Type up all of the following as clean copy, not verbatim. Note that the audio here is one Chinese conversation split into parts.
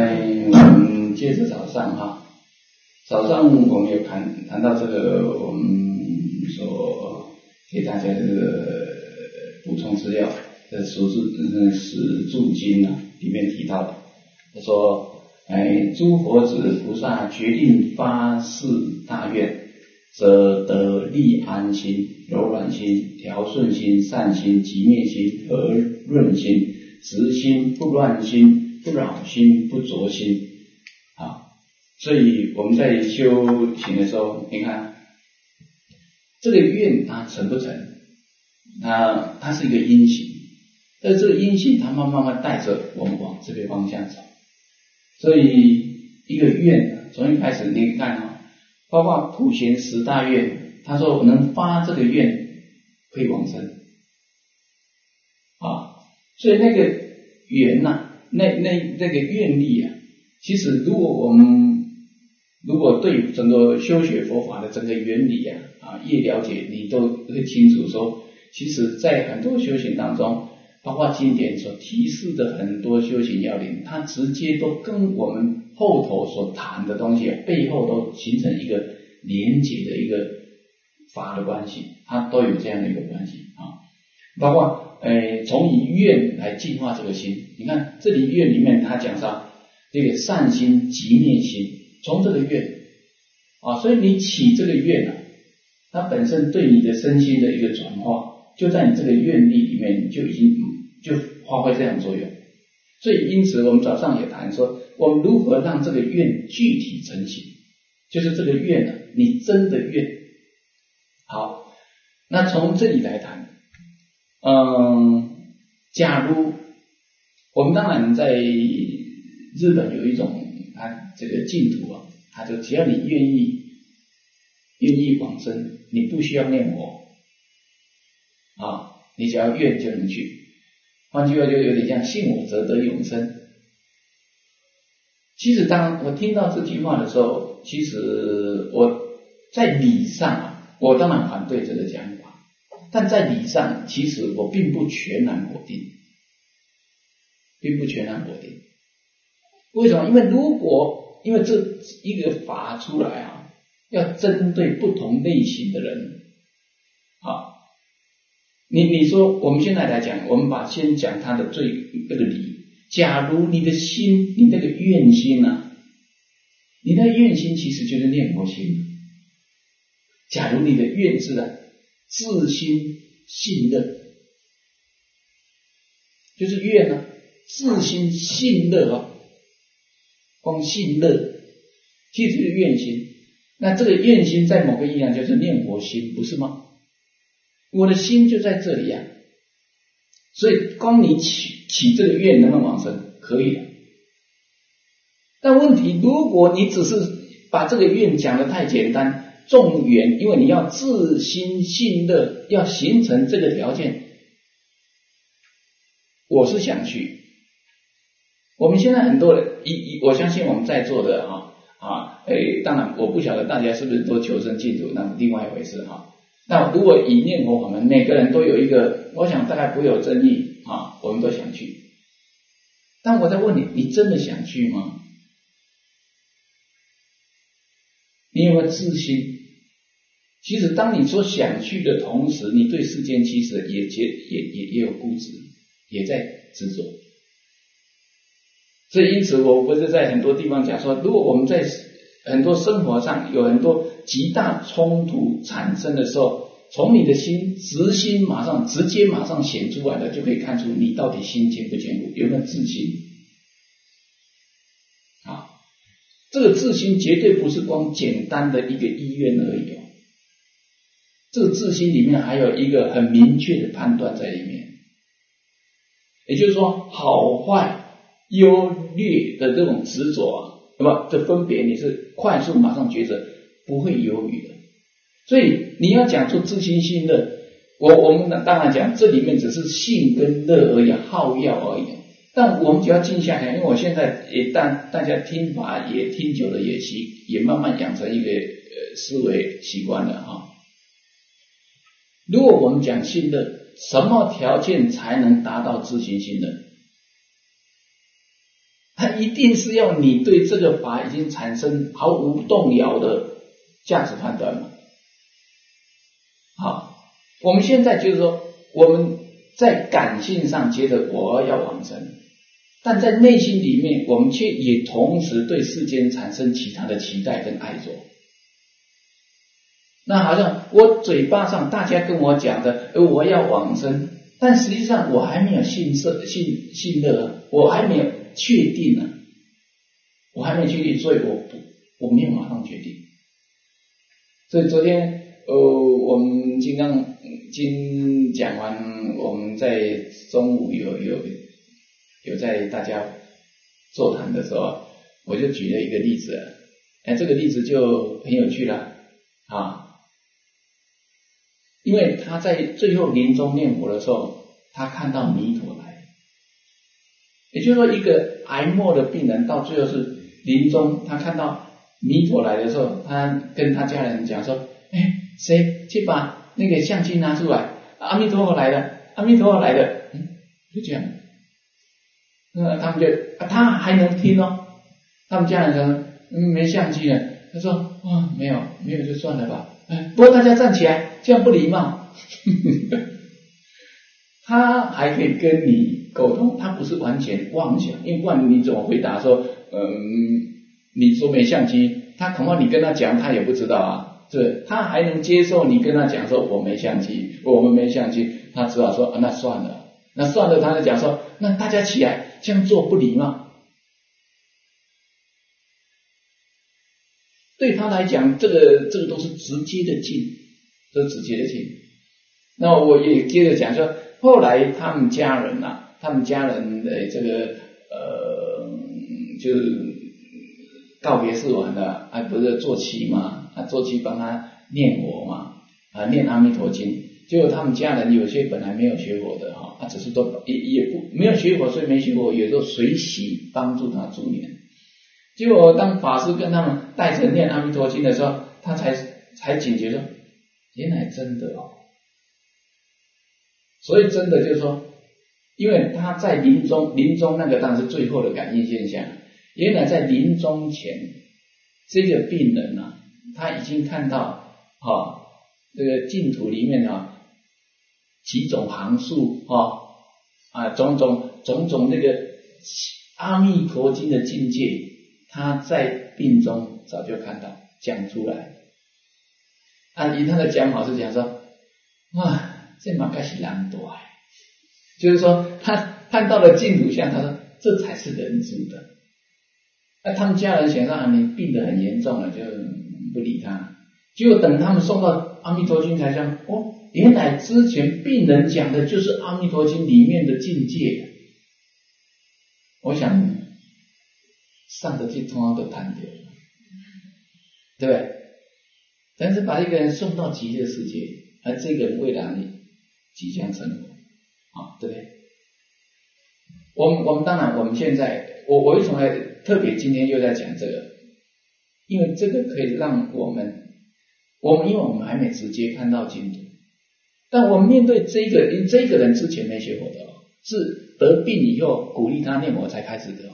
我们接着早上哈，早上我们有谈到这个，我们所给大家这个补充资料的十住经啊里面提到的，他说，诸佛子菩萨决定发誓大愿，则得利安心、柔软心、调顺心、善心、寂灭心、和润心、直心、不乱心、不扰心、不着心啊。所以我们在修行的时候，你看这个愿它成不成，它是一个因行，但是这个因行它慢慢带着我们往这个方向走。所以一个愿从一开始你看啊，包括普贤十大愿，他说我能发这个愿可以往生啊，所以那个缘呐，那个愿力啊，其实如果对整个修学佛法的整个原理啊越了解，你都会清楚说，其实在很多修行当中，包括经典所提示的很多修行要领，它直接都跟我们后头所谈的东西背后都形成一个连结的一个法的关系，它都有这样的一个关系啊。包括从以愿来净化这个心，你看这里愿里面他讲到这个善心、寂灭心，从这个愿啊，所以你起这个愿啊，它本身对你的身心的一个转化，就在你这个愿力里面就已经就发挥这样作用。所以因此我们早上也谈说，我们如何让这个愿具体成型，就是这个愿啊，你真的愿。好，那从这里来谈，假如我们当然在日本有一种它这个净土啊，它就只要你愿意往生，你不需要念佛啊，你只要愿就能去。换句话就有点像信我则得永生。其实当我听到这句话的时候，其实我在理上啊，我当然反对这个讲法，但在理上其实我并不全然否定，为什么？因为这一个法出来啊，要针对不同类型的人啊。你说我们现在来讲，我们先讲它的这个理。假如你的心，你那个愿心啊，你那个愿心其实就是念佛心。假如你的愿字啊，自心信乐，就是愿啊，自心信乐啊，光信乐，其实就是愿心。那这个愿心在某个意义上就是念佛心，不是吗？我的心就在这里啊，所以光你起这个愿能不能往生？可以的。但问题，如果你只是把这个愿讲得太简单，重缘，因为你要自心信乐，要形成这个条件，我是想去。我们现在很多人，我相信我们在座的当然我不晓得大家是不是都求生净土，那另外一回事哈。那如果以念佛法门，每个人都有一个，我想大概不会有争议啊，我们都想去。但我在问你，你真的想去吗？你有没有自信？其实当你说想去的同时，你对世间其实也有固执，也在执着。所以因此我不是在很多地方讲说，如果我们在很多生活上有很多极大冲突产生的时候，从你的心直心直接马上显出来的，就可以看出你到底心坚不坚固，有没有自信啊？这个自心绝对不是光简单的一个意愿而已哦，这个自心里面还有一个很明确的判断在里面，也就是说好坏优劣的这种执着啊，那么这分别你是快速马上抉择，不会犹豫的。所以你要讲出自心信乐，我们当然讲这里面只是信跟乐而已，好要而已。但我们只要静下来，因为我现在也大家听法也听久了，也慢慢养成一个思维习惯了啊。如果我们讲信乐，什么条件才能达到自心信乐？ 它一定是要你对这个法已经产生毫无动摇的价值判断嘛。好，我们现在就是说，我们在感性上觉得我要往生，但在内心里面，我们却也同时对世间产生其他的期待跟爱着。那好像我嘴巴上大家跟我讲的，我要往生，但实际上我还没有信乐，我还没有确定啊，我还没确定，所以我没有马上决定。所以昨天我们金刚经讲完，我们在中午有在大家座谈的时候，我就举了一个例子，这个例子就很有趣了啊。因为他在最后临终念佛的时候，他看到弥陀来，也就是说，一个癌末的病人到最后是临终，他看到弥陀来的时候，他跟他家人讲说：“谁去把那个相机拿出来？阿弥陀佛来了，阿弥陀佛来了。”就这样。他们就他还能听哦。他们家人说：“没相机呢。”他说：“没有就算了吧。不过大家站起来，这样不礼貌。”他还可以跟你沟通，他不是完全妄想，因为不然你怎么回答说你说没相机，他恐怕你跟他讲他也不知道啊，是他还能接受你跟他讲说我没相机，我们没相机，他只好说那算了，他就讲说那大家起来，这样做不礼貌。对他来讲，这个都是直接的敬，都是直接的敬。那我也接着讲说，后来他们家人这个就是告别式完了，不是做七嘛，做七帮他念佛嘛，念阿弥陀经。结果他们家人有些本来没有学佛的哈，只是都也不没有学佛，所以没学佛，有时候随喜帮助他助念。结果当法师跟他们带着念阿弥陀经的时候，他才警觉说，原来真的哦。所以真的就是说，因为他在临终那个当然是最后的感应现象。原来在临终前，这个病人啊，他已经看到这个净土里面几种行数种种这个阿弥陀经的境界。他在病中早就看到讲出来，以他的讲法是讲说，这嘛该是人大，就是说他看到了净土像，他说这才是人住的。他们家人想说你病得很严重了，就不理他。结果等他们送到阿弥陀经才讲，原来之前病人讲的就是阿弥陀经里面的境界。我想上得去通常都谈掉，对不对？但是把一个人送到极乐世界，而这个人未来即将生活，对不对？我们当然，我们现在我为什么特别今天又在讲这个？因为这个可以让我们因为我们还没直接看到净土，但我们面对这个人之前没学佛的，是得病以后鼓励他念佛才开始的。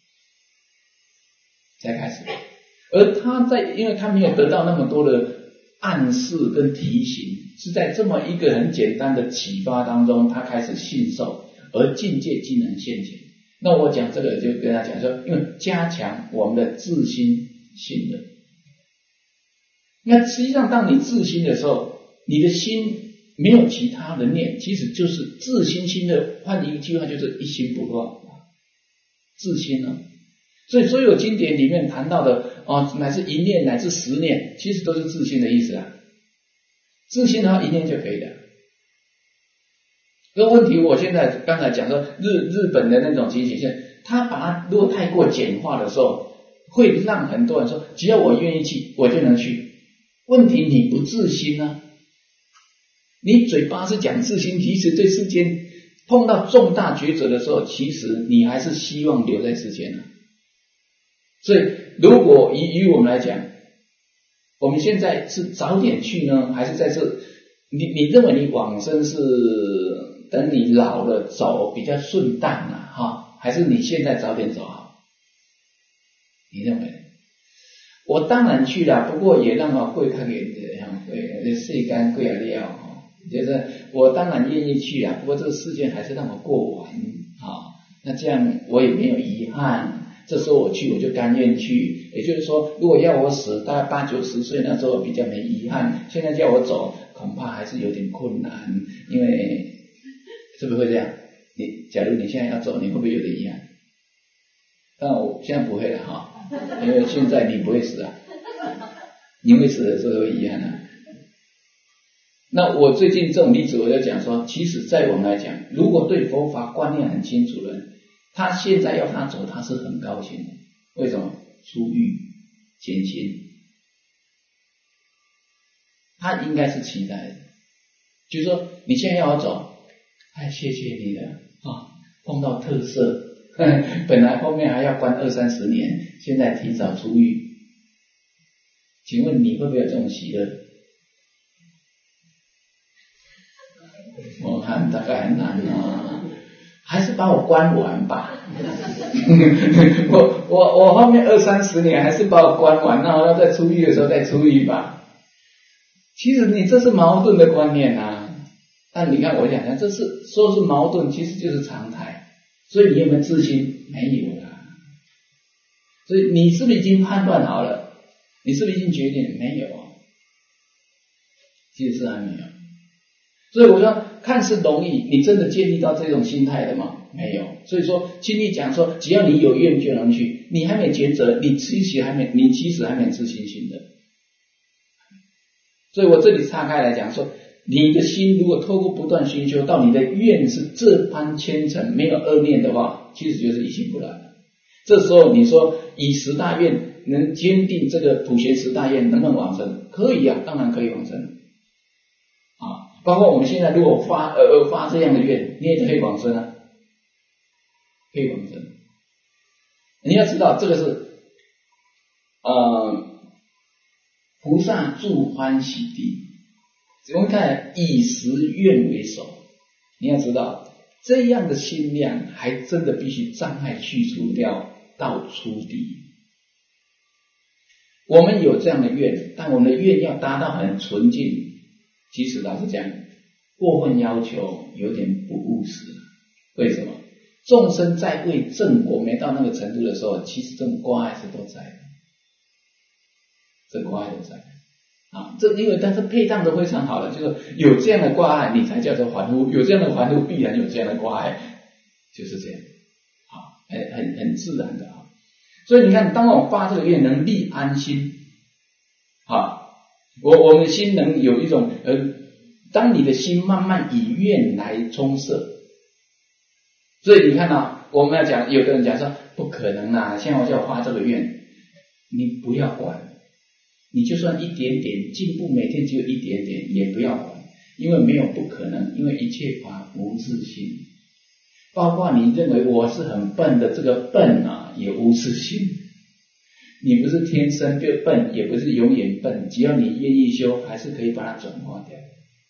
而他因为他没有得到那么多的暗示跟提醒，是在这么一个很简单的启发当中，他开始信受，而境界竟然现前。那我讲这个就跟他讲说，因为加强我们的自心信任。那实际上当你自心的时候，你的心没有其他的念，其实就是自心心的，换一句话就是一心不乱，自心啊。所以所有经典里面谈到的乃至一念乃至10念，其实都是自心的意思啊。自心的话一念就可以了。这个问题我现在刚才讲说日本的那种集体性，他把它如果太过简化的时候，会让很多人说只要我愿意去我就能去。问题你不自心啊，你嘴巴是讲自心，其实对世间碰到重大抉择的时候，其实你还是希望留在世间啊。所以如果以我们来讲，我们现在是早点去呢，还是在这你认为你往生是等你老了走比较顺当还是你现在早点走好？ 你认为呢？我当然去了，不过也让我过较严的，对，世间过了就是我当然愿意去啊，不过这个事件还是让我过完啊。那这样我也没有遗憾，这时候我去我就甘愿去。也就是说，如果要我死，大概8、90岁那时候比较没遗憾，现在叫我走，恐怕还是有点困难，因为是不是会这样？假如你现在要走，你会不会有点遗憾？但我现在不会了哈，因为现在你不会死啊，你会死的时候会遗憾啊。那我最近这种例子，我就讲说，其实在我们来讲，如果对佛法观念很清楚的人，他现在要他走，他是很高兴的。为什么？出狱减刑，他应该是期待的。就是说，你现在要我走，谢谢你了啊，碰到特色，本来后面还要关20、30年，现在提早出狱，请问你会不会有这种喜乐？我看大概很难啊，还是把我关完吧。我后面20、30年还是把我关完，然后要再出狱的时候再出狱吧。其实你这是矛盾的观念啊。但你看我讲的，这是说是矛盾，其实就是常态。所以你有没有自信？没有啦。所以你是不是已经判断好了？你是不是已经决定？没有，其实是还没有。所以我说，看似容易，你真的建立到这种心态的吗？没有。所以说，经历讲说，只要你有愿就能去，你还没抉择，你其实还没自信心的。所以我这里岔开来讲说，你的心如果透过不断熏修，到你的愿是这般虔诚，没有恶念的话，其实就是一心不乱了。这时候你说以10大愿能坚定这个普贤10大愿能不能往生？可以啊，当然可以往生。包括我们现在如果发这样的愿，你也可以往生啊，可以往生。你要知道这个是菩萨住欢喜地，我们看以10愿为首。你要知道这样的心量，还真的必须障碍去除掉到初地。我们有这样的愿，但我们的愿要达到很纯净。其实老实讲，过分要求有点不务实。为什么？众生在未正果没到那个程度的时候，其实这种关爱是都在的，这关爱都在啊。这因为但是配当的非常好了，就是有这样的关爱，你才叫做还护；有这样的还护，必然有这样的关爱，就是这样啊，很自然的啊。所以你看，当我发这个愿，能立安心啊。我们心能有一种当你的心慢慢以愿来充塞，所以你看到我们要讲，有的人讲说不可能啦，现在我叫我发这个愿，你不要管，你就算一点点进步，每天只有一点点，也不要管，因为没有不可能，因为一切法无自性，包括你认为我是很笨的，这个笨啊也无自性。你不是天生就笨，也不是永远笨，只要你愿意修，还是可以把它转化掉。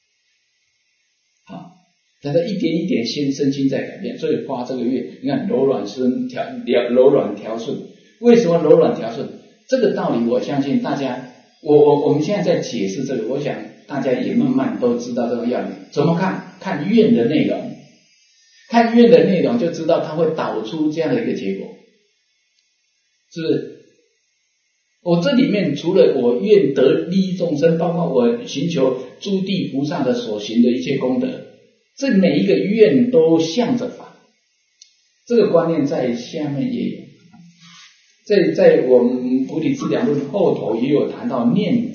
好，但是一点一点身心在改变，所以发这个愿，你看柔软调顺。为什么柔软调顺？这个道理我相信大家，我们现在在解释这个，我想大家也慢慢都知道这个要领。怎么看？看愿的内容，看愿的内容就知道它会导出这样的一个结果，是不是？我这里面除了我愿得利益众生，包括我寻求诸地菩萨的所行的一切功德，这每一个愿都向着法。这个观念在下面也有，在我们菩提资粮论后头也有谈到念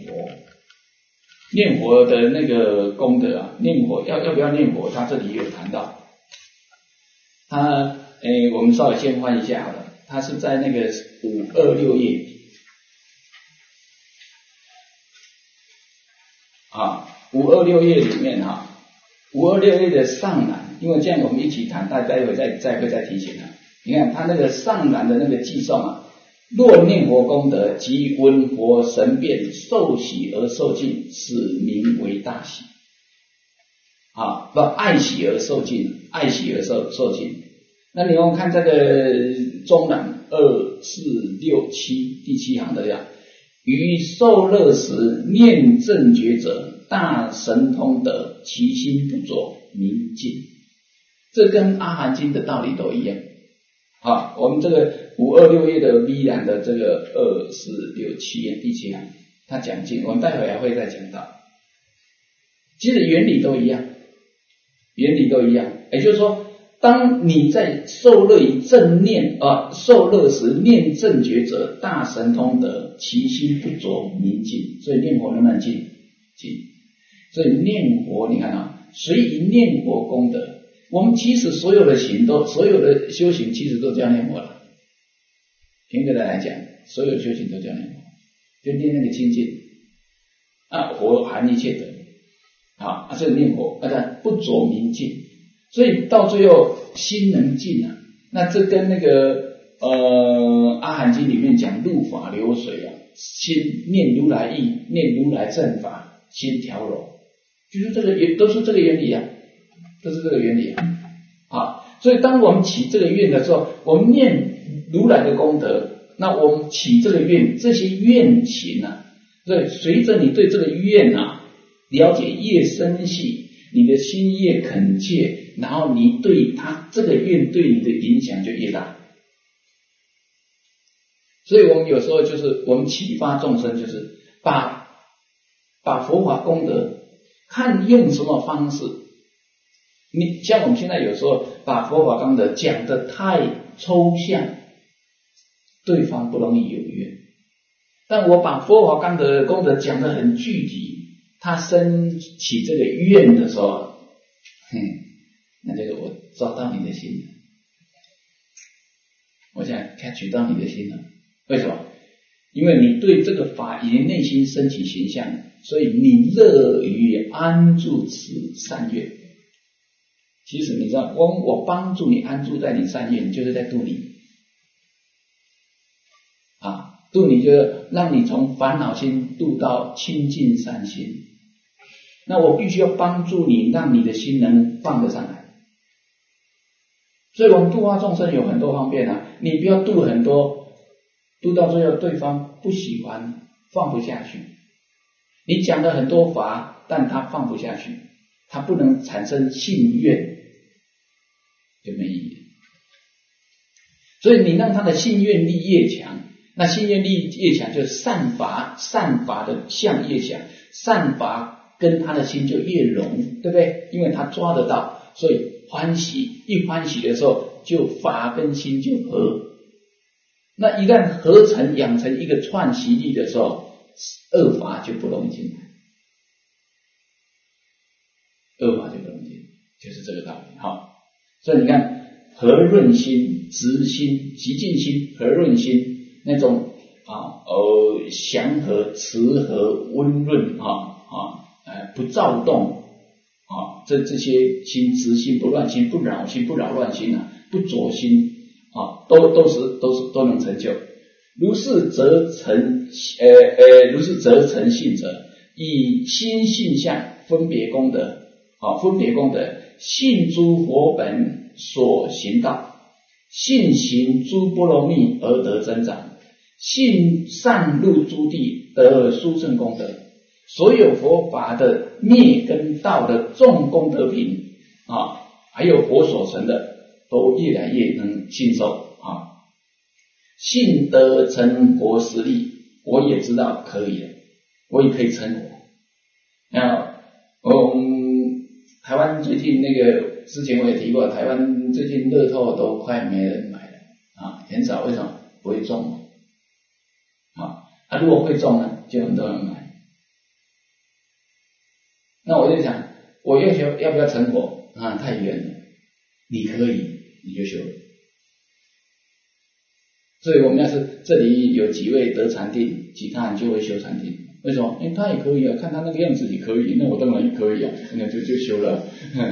佛的那个功德啊，念佛要不要念佛，他这里也有谈到。他我们稍微先翻一下好了，他是在那个526页。526页里面526页的上栏，因为这样我们一起谈，大家待会再提醒你看他那个上栏的那个记诵啊，若念佛功德及闻佛神变，受喜而受尽，此名为大喜。爱喜而受尽，爱喜而受尽。 那你们看这个中南2、4、6、7第7行的呀，于受乐时念正觉者，大神通德，其心不着，明净。这跟阿含经的道理都一样。好，我们这个5、2、6页的 V 栏的这个2、4、6、7页第7行，它讲经，我们待会还会再讲到。其实原理都一样，原理都一样。也就是说，当你在受乐于正念受乐时念正觉者，大神通德，其心不着，明净。所以念佛能不能净？净。所以念佛，你看啊，随以念佛功德。我们其实所有的修行其实都叫念佛了。严格的来讲，所有修行都叫念佛，就念那个清净佛含一切德这个念佛不着明净，所以到最后心能净啊。那这跟那个阿含经里面讲入法流水心念如来意，念如来正法，心调柔，就是这个也都是这个原理都是这个原理所以当我们起这个愿的时候，我们念如来的功德，那我们起这个愿，这些愿行所以随着你对这个愿了解越深细，你的心越恳切，然后你对他这个愿对你的影响就越大。所以我们有时候就是我们启发众生，就是把佛法功德看用什么方式。你像我们现在有时候把佛法功德讲得太抽象，对方不容易有缘。但我把佛法功德讲得很具体，他升起这个愿的时候，那这个我抓到你的心了，我想 catch 到你的心了。为什么？因为你对这个法已经内心升起形象，所以你乐于安住此善愿。其实你知道，我帮助你安住在你善愿，就是在度你度你就是让你从烦恼心度到清净善心。那我必须要帮助你，让你的心能放得上来。所以我们度化众生有很多方面你不要度很多，度到最后对方不喜欢，放不下去。你讲了很多法，但他放不下去，他不能产生信愿，就没意义。所以你让他的信愿力越强，那信愿力越强，就是善法的相越强，善法跟他的心就越融，对不对？因为他抓得到，所以欢喜，一欢喜的时候，就法跟心就合。那一旦合成养成一个串习力的时候，恶法就不容易进来，恶法就不容易进来，就是这个道理所以你看，和润心、直心、极静心、和润心，那种祥和、慈和、温润不躁动这些心，直心、不乱心、不扰心、不扰乱心不着心都能成就。如是则成性者，以心性相分别功德信诸佛本所行道，信行诸波罗蜜而得增长，信上入诸地得殊胜功德。所有佛法的灭跟道的众功德品还有佛所成的，都越来越能信受信得成佛实力，我也知道可以了，我也可以成佛。那台湾最近那个之前我也提过，台湾最近乐透都快没人买了很少。为什么？不会中如果会中呢，就很多人买。那我就想，我要求要不要成佛太远了，你可以你就修了。所以我们要是这里有几位得禅定，其他人就会修禅定。为什么？因为他也可以看他那个样子也可以，那我当然也可以那就修了。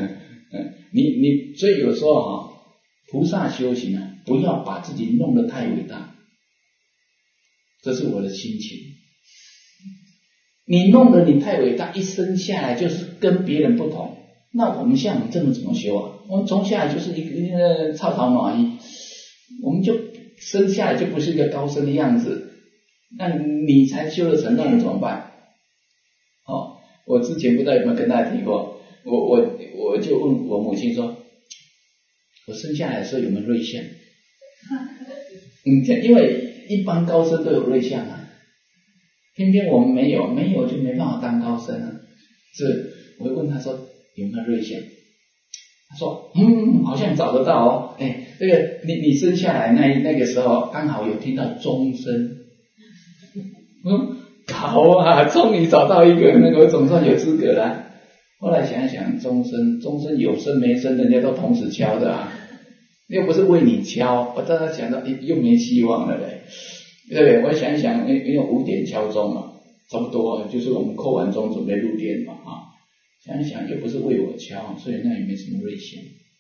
所以有时候菩萨修行不要把自己弄得太伟大，这是我的心情。你弄得你太伟大，一生下来就是跟别人不同， 那我们像我们这么怎么修啊？我们从下来就是一个草草蚂蚁，我们就生下来就不是一个高僧的样子。那你才修了成那种怎么办？哦，我之前不知道有没有跟大家提过，我就问我母亲说，我生下来的时候有没有瑞相？因为一般高僧都有瑞相啊，偏偏我们没有，没有就没办法当高僧啊。是，我就问他说有没有瑞相？他说好像找得到哦。这个你生下来那个时候刚好有听到钟声。好啊，终于找到一个那个总算有资格了。后来想一想，钟声有声没声，人家都同时敲的啊，又不是为你敲。我当时想到又没希望了嘞，对不对？我想一想，因为5点敲钟嘛，差不多就是我们扣完钟准备入殿嘛啊。想一想又不是为我敲，所以那也没什么瑞相。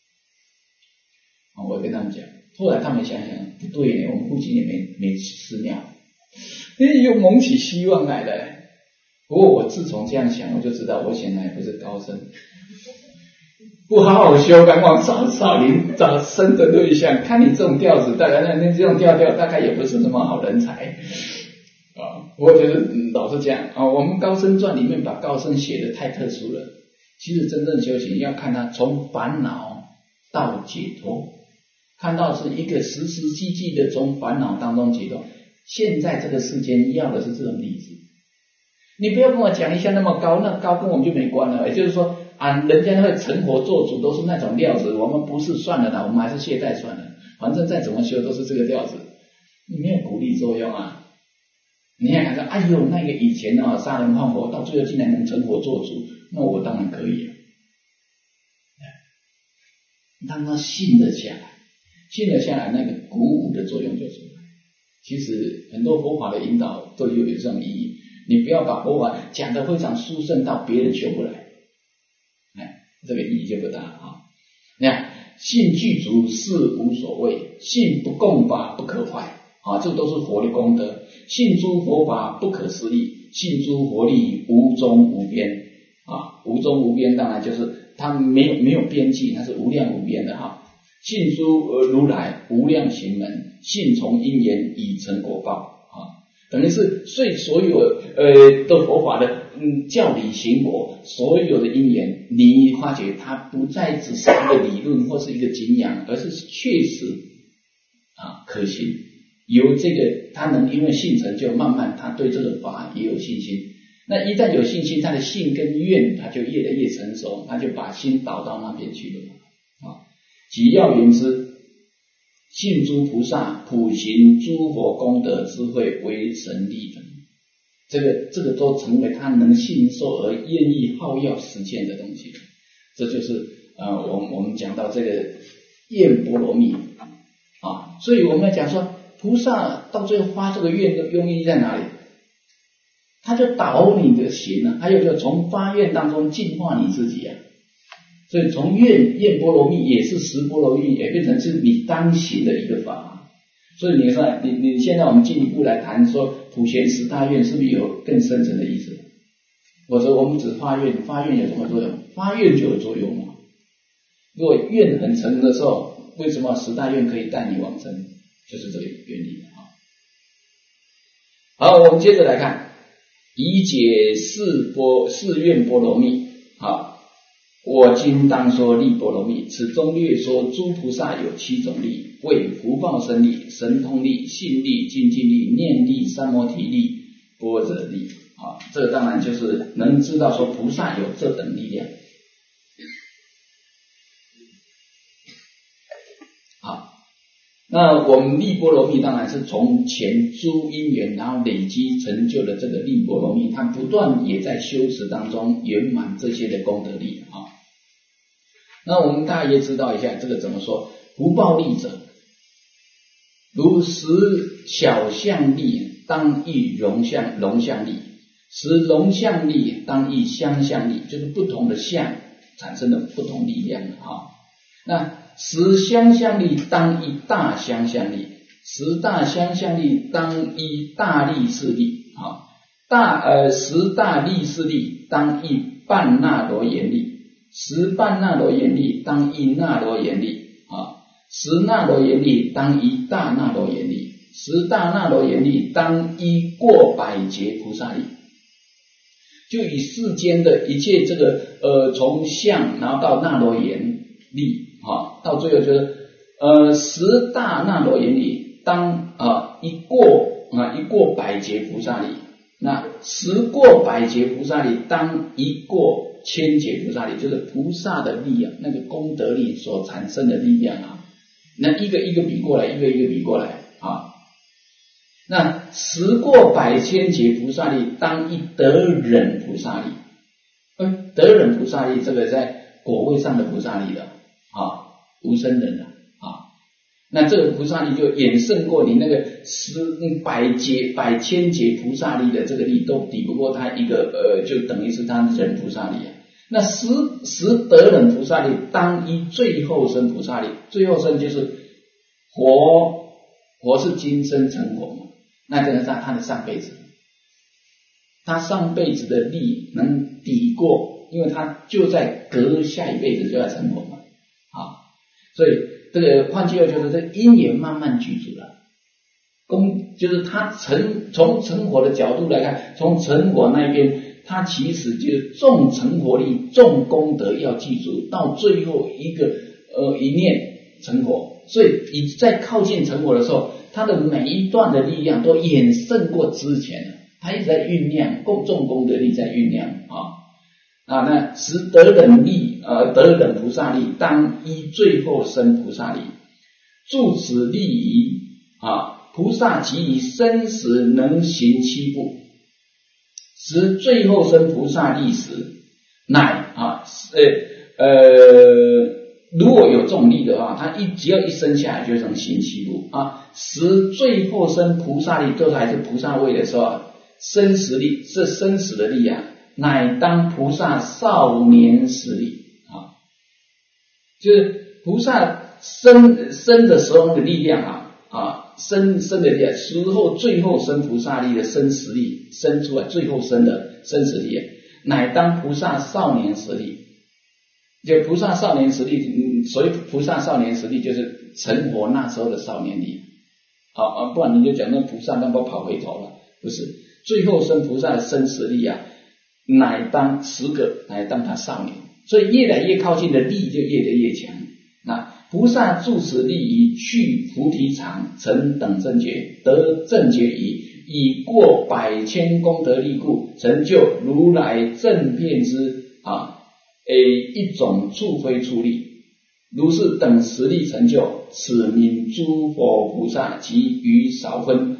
我跟他们讲，后来他们想想不对呢，我们附近也没寺庙。又萌起希望来了。不过我自从这样想，我就知道我显然也不是高僧，不好好修，赶往少林找生的对象。看你这种调子，大概那这种调大概也不是什么好人才啊。我觉得老是这样啊。我们高僧传里面把高僧写的太特殊了。其实真正修行要看他从烦恼到解脱，看到是一个实实际际的从烦恼当中解脱。现在这个世间要的是这种例子，你不要跟我讲一下那么高，那高跟我们就没关了。也就是说人家那个成佛做主都是那种料子，我们不是算了啦，我们还是懈怠算了，反正再怎么修都是这个料子，你没有鼓励作用啊。你看看哎呦，那个以前杀人放火，到最后竟然能成佛做主，那我当然可以了。当他信得下来，那个鼓舞的作用就出来。其实很多佛法的引导都有这种意义，你不要把佛法讲得非常殊胜到别人修不来，这个意义就不大啊。你看，信具足是无所谓，信不共法不可坏啊，这都是佛的功德。信诸佛法不可思议，信诸佛力无终无边啊，无终无边当然就是它没有边际，它是无量无边的哈。信诸如来无量行门，信从因缘以成果报啊，等于是所有的佛法的教理行果，所有的因缘，你发觉它不再只是一个理论或是一个景仰，而是确实可行。由这个他能因为信成就，慢慢他对这个法也有信心。那一旦有信心，他的信跟愿他就越来越成熟，他就把心导到那边去了啊。即要言之，信诸菩萨普行诸佛功德智慧为神力等，这个都成为他能信受而愿意好要实践的东西。这就是我们讲到这个愿波罗蜜啊，所以我们要讲说，菩萨到最后发这个愿的用意在哪里？他就导你的行啊，还有就从发愿当中净化你自己啊。所以从愿波罗蜜也是十波罗蜜，也变成是你当行的一个法。所以你看，你现在我们进一步来谈说普贤十大愿，是不是有更深层的意思？或者我们只发愿，发愿有什么作用？发愿就有作用嘛。如果愿很成的时候，为什么十大愿可以带你往生？就是这个原理啊。好，我们接着来看，以解四愿波罗蜜。好。我今当说力波罗蜜，此中略说诸菩萨有7种力，为福报生力、神通力、信力、精进力、念力、三摩提力、般若力啊。这个当然就是能知道说菩萨有这等力量。好，那我们力波罗蜜当然是从前诸因缘，然后累积成就的这个力波罗蜜，它不断也在修持当中圆满这些的功德力啊。那我们大家也知道一下这个怎么说，福报力者，如实小相力当亦容相力，使容相力当亦相相力，就是不同的相产生的不同力量啊。那使相相力当亦大相相力，使大相相力当亦大力士力啊。使大力士力当亦半那罗延力， 10半那罗延力当1那罗延力10那罗延力当1大那罗延力，10大那罗延力当1过百劫菩萨力。就以世间的一切这个从相然后到那罗延力到最后就是10大那罗延力当1过百劫菩萨力，那10过百劫菩萨力当1过千劫菩萨力，就是菩萨的力量，那个功德力所产生的力量那一个一个比过来，一个一个比过来那10过百千劫菩萨力当1得忍菩萨力，得忍菩萨力这个在果位上的菩萨力了无生忍了那这个菩萨力就远胜过你那个百千劫菩萨力的这个力都抵不过他一个就等于是他忍菩萨力那10得忍菩萨力当1最后生菩萨力，最后生就是活是今生成佛嘛，那这个是他的上辈子，他上辈子的力能抵过，因为他就在隔下一辈子就要成佛嘛所以这个换句话就是这因缘慢慢具足了，就是他从成佛的角度来看，从成佛那边他其实就是重成佛力，重功德要记住，到最后一念成佛，所以你在靠近成佛的时候，他的每一段的力量都远胜过之前，他一直在酝酿，重功德力在酝酿那10得忍力得忍菩萨力当1最后生菩萨力，住此力仪菩萨即以生死能行7步，使最后生菩萨力时，乃如果有重力的话，他只要一生下来就能行7步使最后生菩萨力都还是菩萨位的时候生死力是生死的力乃当菩萨少年时力就是菩萨生的时候那个力量生的力量，时候最后生菩萨力的生死力生出来，最后生的生死力乃当菩萨少年时力。就菩萨少年时力，所以菩萨少年时力就是成佛那时候的少年力不然你就讲那菩萨那不跑回头了，不是，最后生菩萨的生死力乃当10个，乃当他少年，所以越来越靠近的力就越来越强。那菩萨住此力仪，去菩提场，成等正觉，得正觉仪，以过百千功德力故，成就如来正遍之一种处非处力。如是等10力成就，此名诸佛菩萨及于少分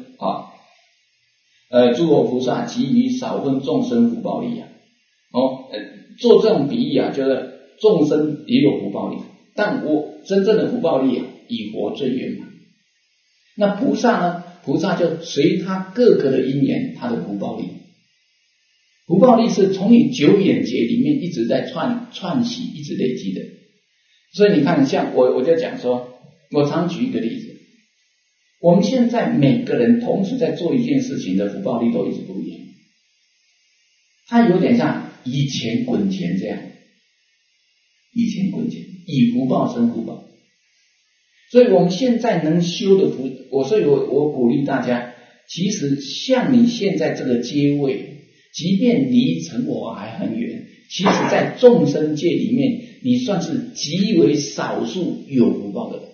诸佛菩萨及于少分众生福报力做这种比喻就是众生也有福报力，但我真正的福报力以佛最圆满。那菩萨呢？菩萨就随他各个的因缘，他的福报力。福报力是从你9眼劫里面一直在串习，一直累积的。所以你看，像我就讲说，我常举一个例子，我们现在每个人同时在做一件事情的福报力都一直不一样，它有点像以钱滚钱这样，以钱滚钱，以福报生福报。所以我们现在能修的所以我鼓励大家，其实像你现在这个阶位，即便离成佛还很远，其实在众生界里面，你算是极为少数有福报的人。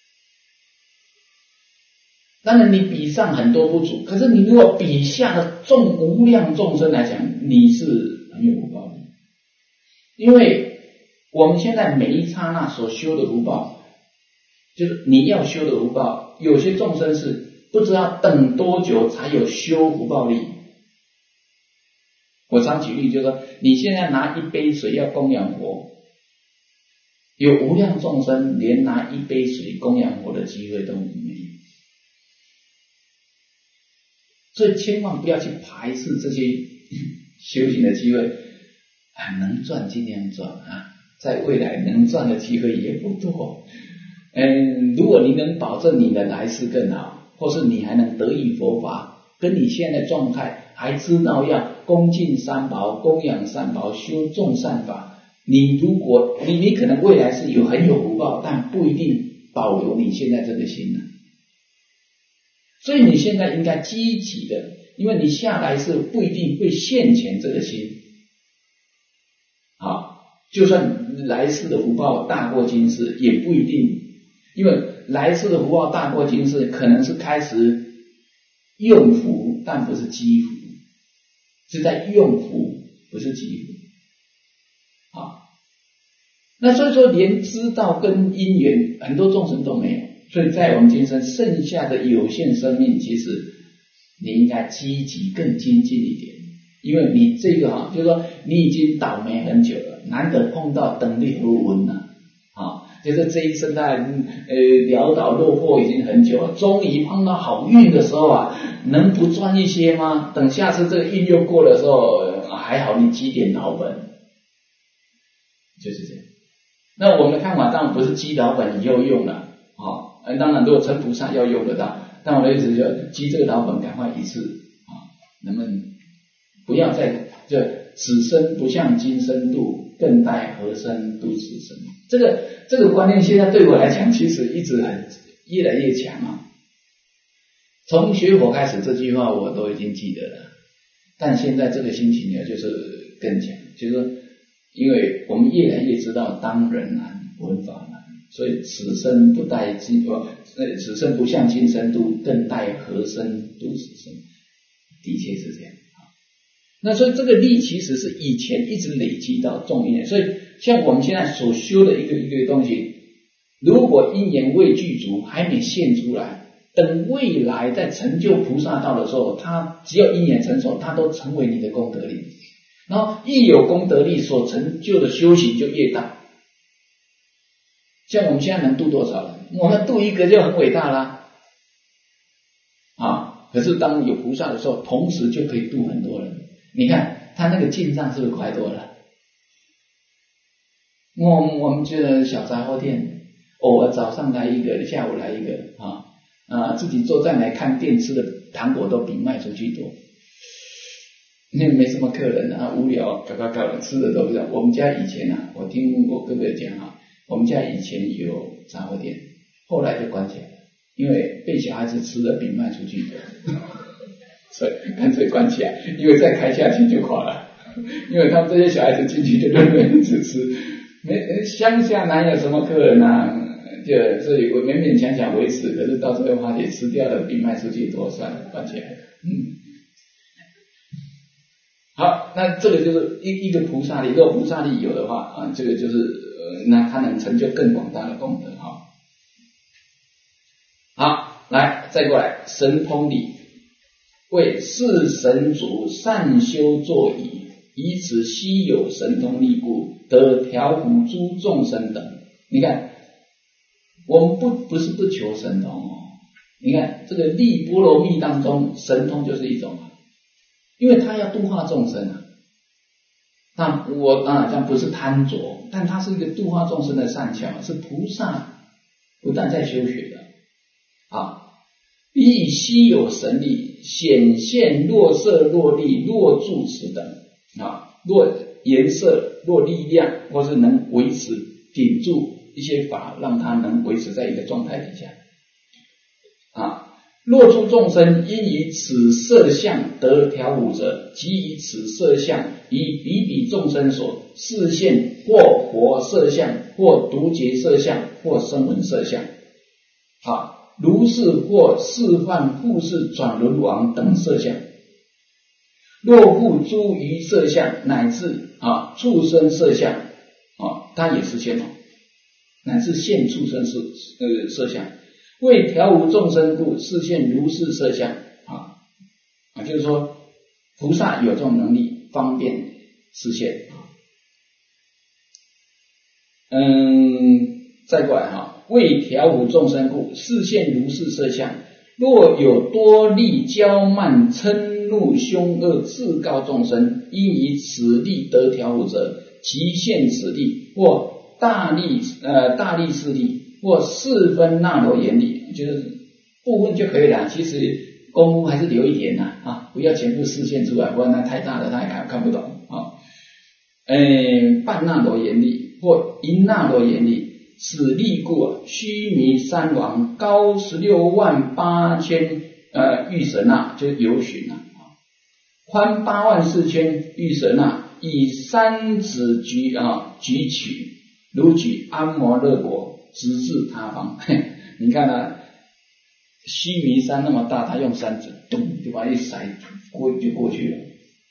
当然你比上很多不足，可是你如果比下的无量众生来讲，你是很有福报的。因为我们现在每一刹那所修的福报，就是你要修的福报，有些众生是不知道等多久才有修福报力。我常举例就是说，你现在拿一杯水要供养佛，有无量众生连拿一杯水供养佛的机会都没有。所以千万不要去排斥这些修行的机会能赚尽量赚在未来能赚的机会也不多。如果你能保证你的来世更好，或是你还能得益佛法，跟你现在状态还知道要恭敬三宝、供养三宝、修众善法， 你如果你可能未来是很有福报，但不一定保留你现在这个心呢。所以你现在应该积极的，因为你下来是不一定会现前这个心。就算来世的福报大过今世，也不一定，因为来世的福报大过今世，可能是开始用福，但不是积福，是在用福，不是积福。那所以说连知道跟因缘很多众生都没有，所以在我们今生剩下的有限生命，其实你应该积极更精进一点，因为你这个就是说你已经倒霉很久了，难得碰到等力和文了就是这一生在潦倒落魄已经很久了，终于碰到好运的时候能不赚一些吗？等下次这个运又过的时候，还好你积点老本，就是这样。那我们的看法当然不是积老本以后用了当然如果成菩萨要用得到，但我的意思就是积这个老本赶快一次能不能不要再就此生不向今生度，更待何生度此生。这个观念现在对我来讲其实一直越来越强从学佛开始这句话我都已经记得了，但现在这个心情呢就是更强，就是说因为我们越来越知道当人难闻法难，所以此生不向今生度，更待何生度此生，的确是这样。那所以这个力其实是以前一直累积到众因缘，所以像我们现在所修的一个东西，如果因缘未具足，还没现出来，等未来在成就菩萨道的时候，它只要因缘成熟，它都成为你的功德力。然后一有功德力，所成就的修行就越大。像我们现在能度多少人？我们度一个就很伟大啦可是当有菩萨的时候，同时就可以度很多人。你看他那个进账是不是快多了？我们这个小杂货店，偶尔早上来一个，下午来一个自己坐在那看店吃的糖果都比卖出去多。那没什么客人无聊，搞吃的都不知道。我们家以前我听我哥哥讲我们家以前有杂货店，后来就关起来了，因为被小孩子吃的比卖出去多，所以干脆关起来，因为再开下去就垮了。因为他们这些小孩子进去就认为只吃，乡下哪有什么客人所以我勉勉强强维持，可是到最后发现吃掉了比卖出去多，算了，关起来。好，那这个就是一个菩萨力，如果菩萨力有的话这个就是那他能成就更广大的功德好，来再过来神通力，为是神足善修作矣，以此稀有神通力故，得调伏诸众生等。你看我们不是不求神通你看这个力波罗蜜当中神通就是一种因为他要度化众生那我当然这样不是贪着，但他是一个度化众生的善巧，是菩萨不但在修学的以稀有神力显现若色若力若住持等若颜色若力量，或是能维持顶住一些法，让它能维持在一个状态底下若诸众生因以此色相得调伏者，即以此色相以比比众生所示现，或活色相，或独觉色相，或声闻色相如是或示范复世转轮王等色相。若复诸余色相，乃至畜生色相它也实现乃至现畜生色相，为调伏众生故，示现如是色相就是说菩萨有这种能力，方便示现再过来为调伏众生故，示现如是色相。若有多力骄慢嗔怒凶恶自高众生，因以此力得调伏者，其现此力，或大力士力，或四分那罗延力，就是部分就可以了。其实功夫还是留一点不要全部示现出来，不然那太大了他也看不懂半那罗延历或一那罗延历，此历故须弥山王高168000御舍那，就是由旬啊，宽84000御舍那，以三指举取，如举安摩勒国，直至他方。你看啊，须弥山那么大，他用三指咚就把一甩就过去了。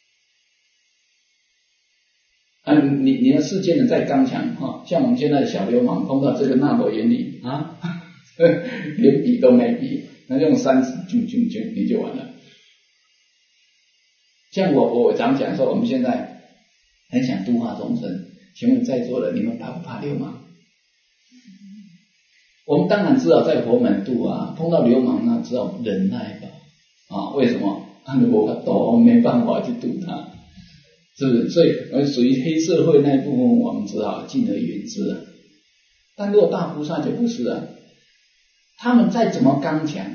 你的世间人再刚强像我们现在的小流氓碰到这个那罗延历啊，连比都没比，那用三指你就完了。像我常讲说，我们现在很想度化众生，请问在座的你们怕不怕流氓？我们当然知道在佛门度啊，碰到流氓那只好忍耐吧为什么？如果我没办法去度他，是不是？所以我们属于黑社会那一部分，我们只好敬而远之啊。但如果大菩萨就不是啊，他们再怎么刚强，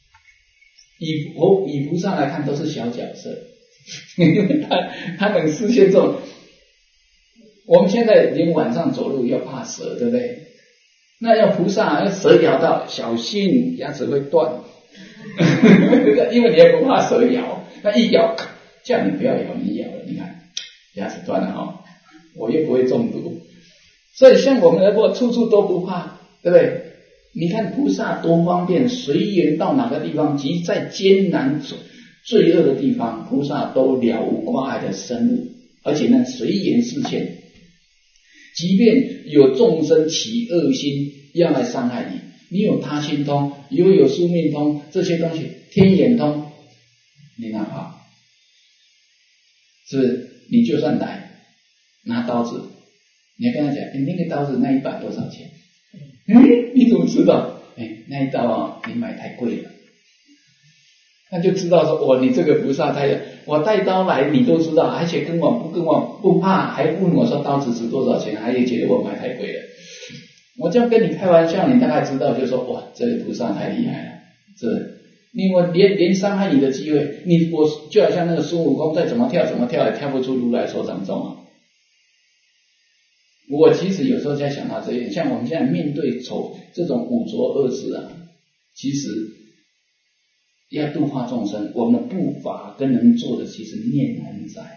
以菩萨来看都是小角色，因为他能实现这种。我们现在连晚上走路要怕蛇，对不对？那要菩萨要蛇咬到，小心牙齿会断，因为你也不怕蛇咬，那一咬，叫你不要咬，你咬了，你看牙齿断了我又不会中毒。所以像我们如果处处都不怕，对不对？你看菩萨多方便，随缘到哪个地方，即在艰难罪恶的地方，菩萨都了无挂碍的深入，而且呢随缘示现。即便有众生起恶心要来伤害你，你有他心通，又有宿命通，这些东西天眼通，你哪怕是不是？你就算来拿刀子，你要跟他讲，那个刀子那一把多少钱？你怎么知道？那一刀你买太贵了。那就知道说，你这个菩萨太，我带刀来你都知道，而且跟我不怕，还问我说刀子值多少钱，还觉得我买太贵了。我这样跟你开玩笑，你大概知道，就说哇，这个菩萨太厉害了，是不是？因为连伤害你的机会，我就好像那个孙悟空再怎么跳也跳不出如来手掌中啊。我其实有时候在想到这一点，像我们现在面对这种五浊恶世啊，其实要度化众生，我们的步伐跟能做的其实面很窄，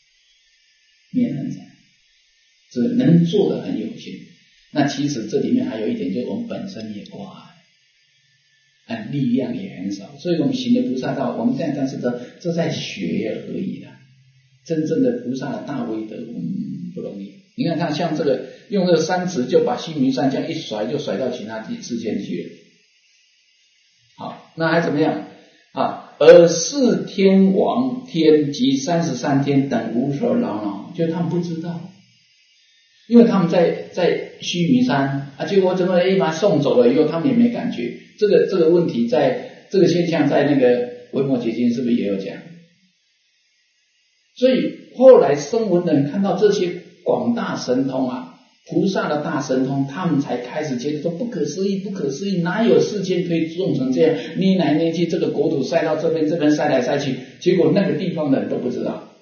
这能做的很有限。那其实这里面还有一点，就是我们本身也挂碍，力量也很少，所以我们行的菩萨道，我们这样但是这在学而已啦。真正的菩萨的大威德，不容易。你看像这个用这个三指就把须弥山这样一甩，就甩到其他世间去了。好，那还怎么样而四天王天及33天等无所扰恼，就他们不知道，因为他们在须弥山结果怎么把他送走了以后，他们也没感觉。这个问题这个现象在那个维摩诘经是不是也有讲？所以后来声闻人看到这些广大神通菩萨的大神通，他们才开始觉得说不可思议，哪有世间可以种成这样，捏来捏去，这个国土塞到这边塞来塞去，结果那个地方的人都不知道。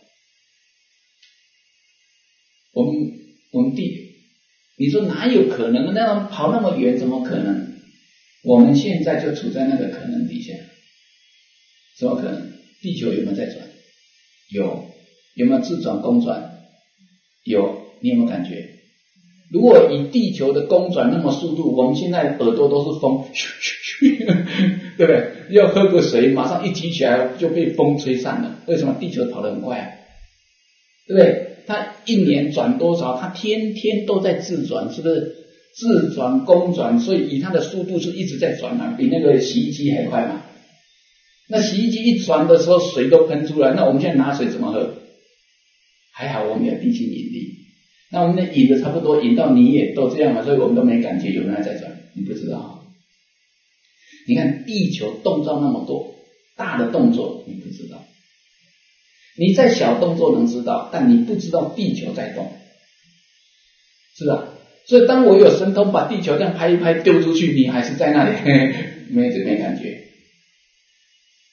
我们你说哪有可能？那种跑那么远怎么可能？我们现在就处在那个可能底下。什么可能？地球有没有在转？有没有自转公转？有，你有没有感觉？如果以地球的公转那么速度，我们现在耳朵都是风，对不对？要喝个水，马上一提起来就被风吹散了。为什么？地球跑得很快对不对？它一年转多少？它天天都在自转，是不是？自转公转，所以以它的速度是一直在转比那个洗衣机还快嘛。那洗衣机一转的时候，水都喷出来，那我们现在拿水怎么喝？还好我们有地心引力，那我们的引的差不多，引到你也都这样了，所以我们都没感觉有人还在转，你不知道。你看地球动作那么多，大的动作你不知道，你在小动作能知道，但你不知道地球在动，是吧？所以当我有神通把地球这样拍一拍丢出去，你还是在那里没感觉，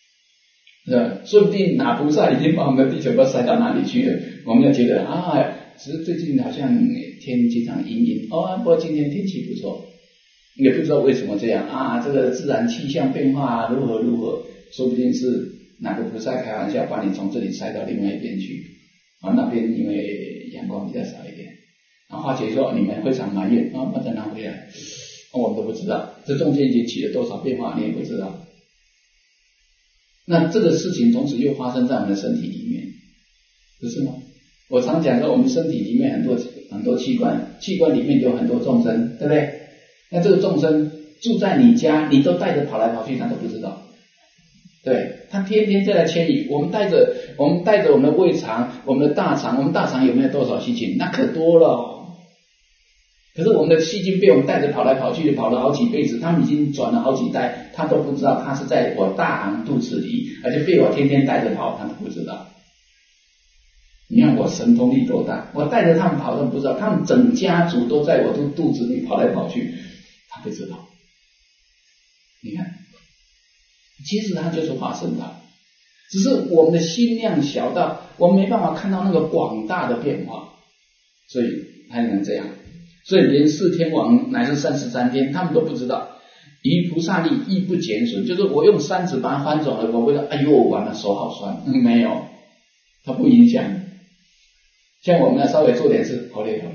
是吧？说不定哪菩萨已经把我们的地球都塞到哪里去了，我们就觉得只是最近好像天经常阴阴不过今天天气不错，也不知道为什么这样啊，这个自然气象变化如何如何，说不定是哪个菩萨开玩笑把你从这里塞到另外一边去那边因为阳光比较少一点化解说你们非常埋怨把它拿回来我们都不知道，这中间已经起了多少变化你也不知道。那这个事情同时又发生在我们的身体里面，不是吗？我常讲说我们身体里面很多器官，器官里面有很多众生，对不对？那这个众生住在你家，你都带着跑来跑去，他都不知道。对，他天天在来牵引。我们带着我们的胃肠，我们的大肠，我们大肠有没有多少细菌？那可多了可是我们的细菌被我们带着跑来跑去，跑了好几辈子，他们已经转了好几代，他都不知道他是在我大肠肚子里，而且被我天天带着跑，他都不知道。你看我神通力多大，我带着他们跑都不知道，他们整家族都在我的肚子里跑来跑去，他不知道。你看其实他就是化身他，只是我们的心量小到我们没办法看到那个广大的变化，所以才能这样。所以连四天王乃至33天他们都不知道，于菩萨力亦不减损，就是我用扇子把它翻转了，我不知道哎呦完了手好酸没有，它不影响。像我们稍微做点事好累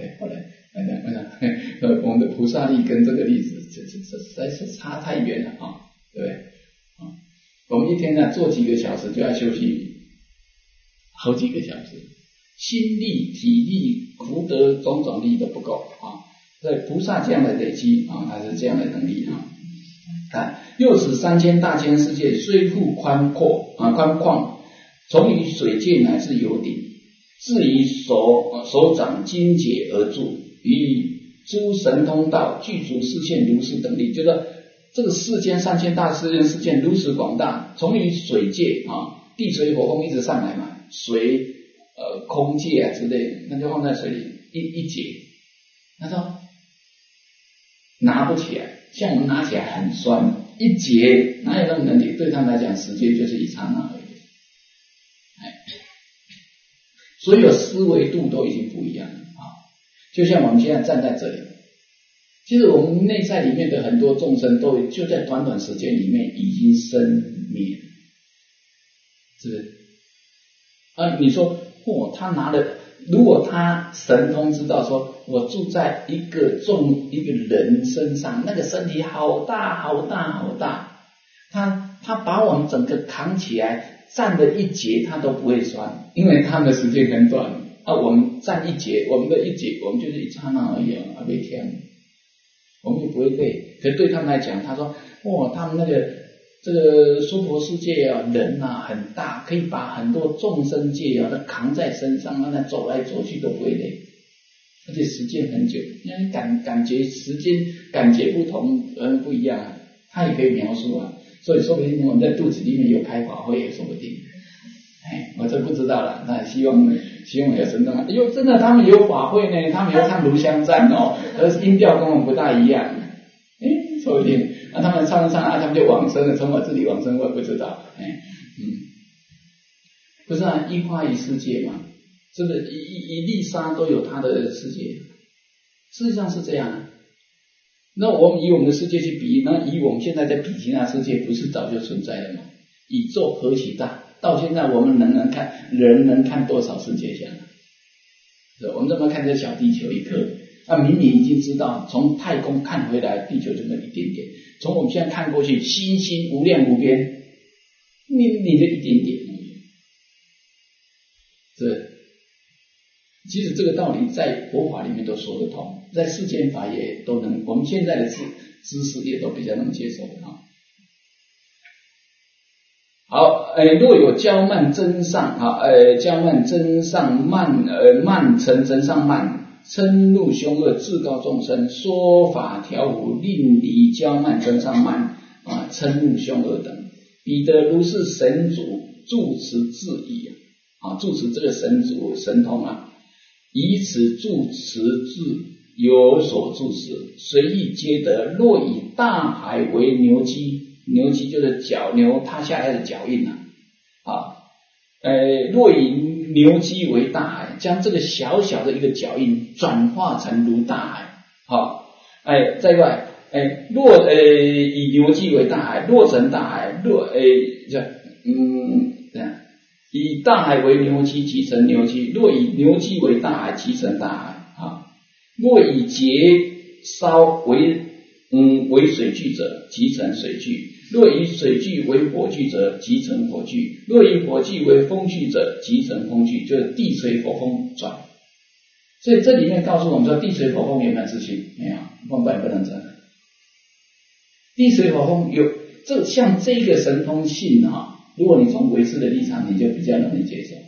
我们的菩萨力跟这个例子这实在是差太远了对不对我们一天做几个小时就要休息好几个小时，心力体力福德种种力都不够所以菩萨这样的累积还是这样的能力又使3000大千世界虽复宽旷，从于水界乃至有顶，至于手掌金节而住，于诸神通道具足视线如是等力，就是这个世间3000大世界如此广大，从于水界地水火风一直上来嘛，水空界之类的，那就放在水里一节，他说拿不起来，像我们拿起来很酸，一节哪有那种能力？对他们来讲时间就是一刹那而已所有思维度都已经不一样了就像我们现在站在这里，其实我们内在里面的很多众生都就在短短时间里面已经生灭，是不是你说他拿了，如果他神通知道说我住在一个人身上，那个身体好大好大好大，他把我们整个扛起来站了一节他都不会酸，因为他们的时间很短我们站一节，我们的一节我们就是一刹那而已没天我们就不会累。可是对他们来讲，他说他们这个娑婆世界人很大，可以把很多众生界扛在身上，让他走来走去都不会累，而且时间很久，因为感觉时间感觉不同不一样他也可以描述所以说不定我们在肚子里面有开法会也说不定我这不知道了，那希望有神通真的他们有法会呢，他们有唱炉香赞而是音调跟我们不大一样说不定他们唱他们就往生了，从我这里往生我也不知道不是一花一世界嘛，是不是一粒沙都有它的世界，事实上是这样那我们以我们的世界去比，那以我们现在在比其他世界，不是早就存在了吗？宇宙何其大，到现在我们人能看多少世界相我们这么看这小地球一颗明明已经知道从太空看回来地球就那么一点点，从我们现在看过去星星无量无边，你的一点点其实这个道理在佛法里面都说得通，在世间法也都能，我们现在的知识也都比较能接受好，若有骄慢增上骄慢增上慢成增上慢，嗔怒凶恶至高众生，说法调伏，令离骄慢增上慢嗔怒凶恶等，彼得如是神主住持自已住持这个神主神通以此住持智有所住持，随意皆得。若以大海为牛基，牛基就是脚牛踏下来的脚印若以牛基为大海，将这个小小的一个脚印转化成如大海。好，再一个，若以牛基为大海，若成大海，以大海为牛基，即成牛基；若以牛基为大海，即成大海。啊，若以节烧为水聚者，即成水聚；若以水聚为火聚者，即成火聚；若以火聚为风聚者，即成风聚。就是地水火风转。所以这里面告诉我们说，地水火风有没有自信？没有，根本不能转。地水火风有，像这个神通性如果你从唯识的立场，你就比较容易接受。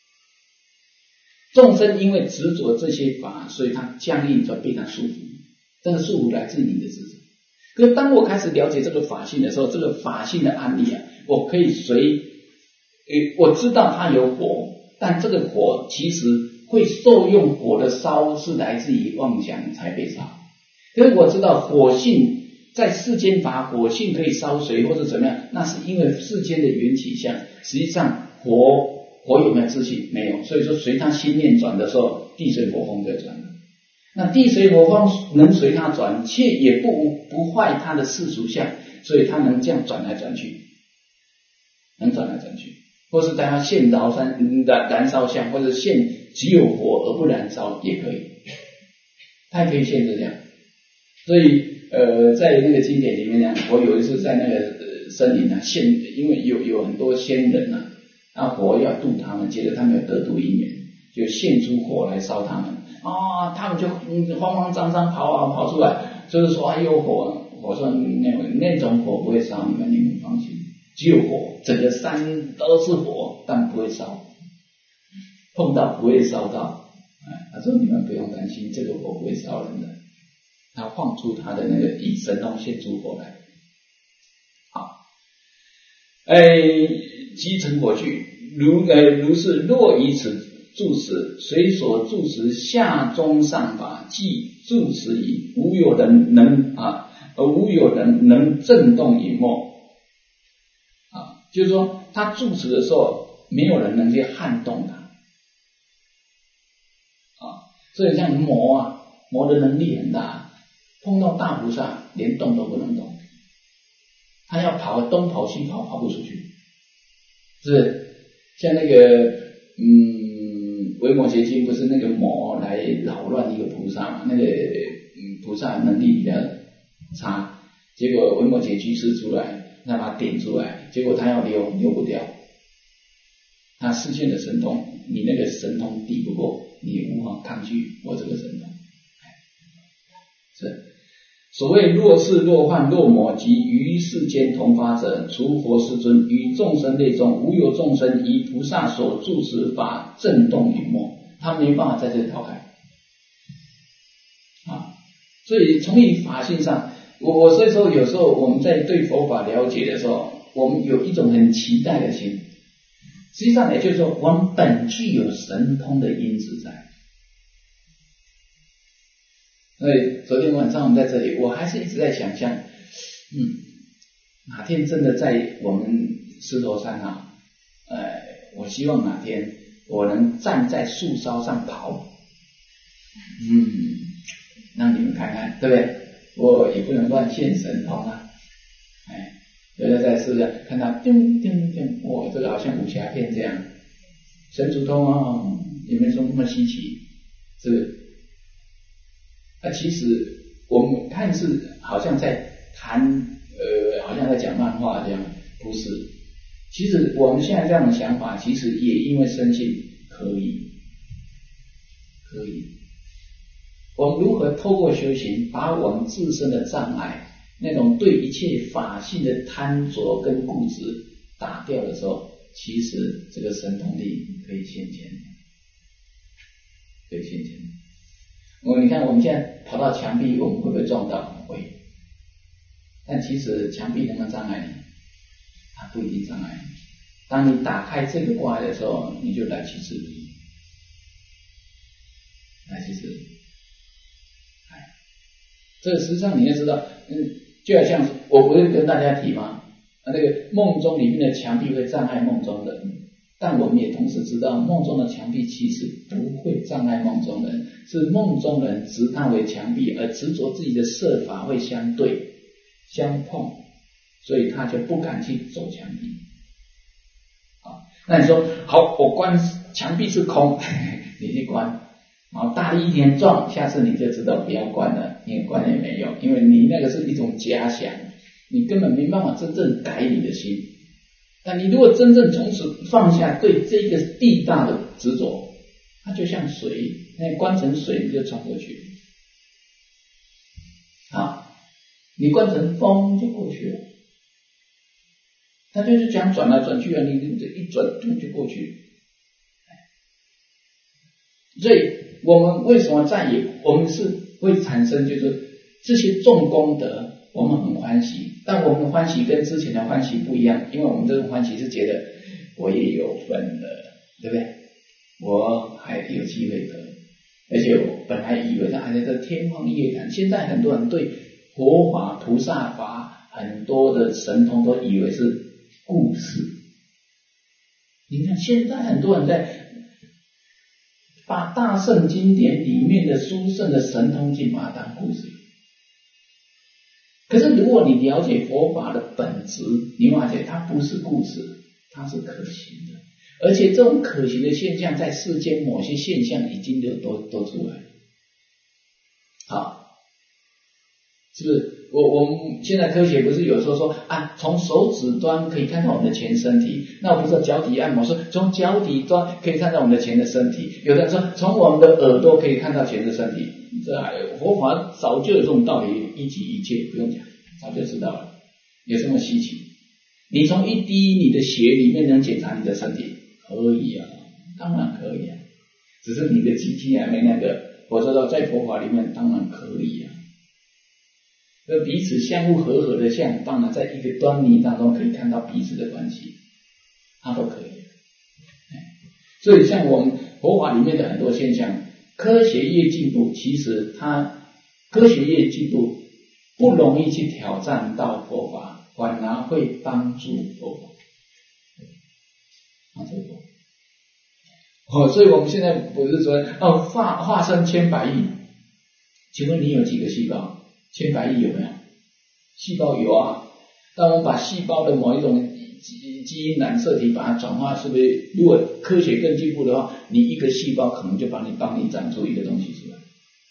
众生因为执着这些法，所以他僵硬，就被他束缚。这个束缚来自你的执着。可是当我开始了解这个法性的时候，这个法性的案例我可以我知道它有火，但这个火其实会受用火的烧是来自于妄想才被烧。可是我知道火性在世间法，火性可以烧水或者怎么样，那是因为世间的缘起相。实际上火有没有自信？没有。所以说随他心念转的时候，地水火风就转了。那地水火风能随他转，却也不坏他的世俗相，所以他能这样转来转去，能转来转去，或是在他现燃烧相，或者现只有火而不燃烧也可以，他也可以现这样。所以在那个经典里面讲，我有一次在那个森林因为有很多仙人火要度他们，觉得他们有得度因缘，就现出火来烧他们他们就慌慌张张跑出来，就是说有火。我说那种火不会烧你们放心，只有火，整个山都是火，但不会烧，碰到不会烧到。他说你们不用担心，这个火不会烧人的。他放出他的那个以神通现出火来。好，即成火炬，如是若以此住持，随所住持下中上法，即住持以无有人能震动隐没。就是说他住持的时候，没有人能去撼动他。所以像魔的能力很大，碰到大菩萨连动都不能动，他要跑东跑西跑，跑不出去。是像那个维摩诘经不是那个魔来扰乱一个菩萨嘛？那个菩萨能力比较差，结果维摩诘居士出来，让他点出来，结果他要溜不掉。他视线的神通，你那个神通抵不过，你无法抗拒我这个神通。是所谓若是若幻若魔，及于世间同发者，除佛世尊于众生类中，无有众生以菩萨所住持法震动隐没，他没办法在这里逃开。所以从以法性上，我所以说有时候我们在对佛法了解的时候，我们有一种很期待的心，实际上也就是说我们本具有神通的因子在。所以昨天晚上我们在这里，我还是一直在想象，哪天真的在我们石头山我希望哪天我能站在树梢上跑，让你们看看，对不对？我也不能乱现神通有的在世上看到叮叮叮，这个好像武侠片这样，神足通也没说那么稀奇，是不是？其实我们看似好像在谈好像在讲漫画这样，不是。其实我们现在这样的想法，其实也因为深信可以。我们如何透过修行，把我们自身的障碍，那种对一切法性的贪着跟固执打掉的时候，其实这个神通力可以现前。你看我们现在跑到墙壁，我们会不会撞到？会。但其实墙壁能不能障碍你？它不一定障碍你。当你打开这个挂的时候，你就来去自离。这个实际上你要知道，就好像我不是跟大家提吗？那个梦中里面的墙壁会障碍梦中人， 但我们也同时知道，梦中的墙壁其实不会障碍梦中人，是梦中人执它为墙壁，而执着自己的设法会相对相碰，所以他就不敢去走墙壁。那你说好，我关墙壁是空，你去关，然后大力一点撞，下次你就知道不要关了，你关也没用，因为你那个是一种假想，你根本没办法真正改你的心。那你如果真正从此放下对这个地大的执着，它就像水，那关成水你就冲过去，好，你关成风就过去了。他就是讲转来转去啊，你这一转就过去。所以我们为什么我们是会产生就是这些重功德，我们很欢喜，但我们的欢喜跟之前的欢喜不一样，因为我们这种欢喜是觉得我也有份的，对不对？我还有机会得，而且我本来以为他还在这天方夜谭，现在很多人对佛法、菩萨法很多的神通都以为是故事。你看现在很多人在把大圣经典里面的殊胜的神通经把它当故事，可是如果你了解佛法的本质，你会发现它不是故事，它是可行的，而且这种可行的现象在世间某些现象已经都出来了。好，是不是？我们现在科学不是有时候说啊，从手指端可以看到我们的前身体，那我不是说脚底按摩，说从脚底端可以看到我们的前的身体，有的人说从我们的耳朵可以看到前的身体，这佛法早就有这种道理，一体一切不用讲，早就知道了，有这么稀奇？你从一滴你的血里面能检查你的身体，可以啊，当然可以啊，只是你的机器还没那个，我知道在佛法里面当然可以啊。彼此相互和合的相，当然在一个端倪当中可以看到彼此的关系，它都可以。所以像我们佛法里面的很多现象，科学越进步，其实科学越进步不容易去挑战到佛法，反而会帮助佛法。所以我们现在不是说化身千百亿，请问你有几个细胞？千百亿有没有？细胞有啊，当我们把细胞的某一种基因染色体把它转化，是不是如果科学更进步的话，你一个细胞可能就帮你长出一个东西出来，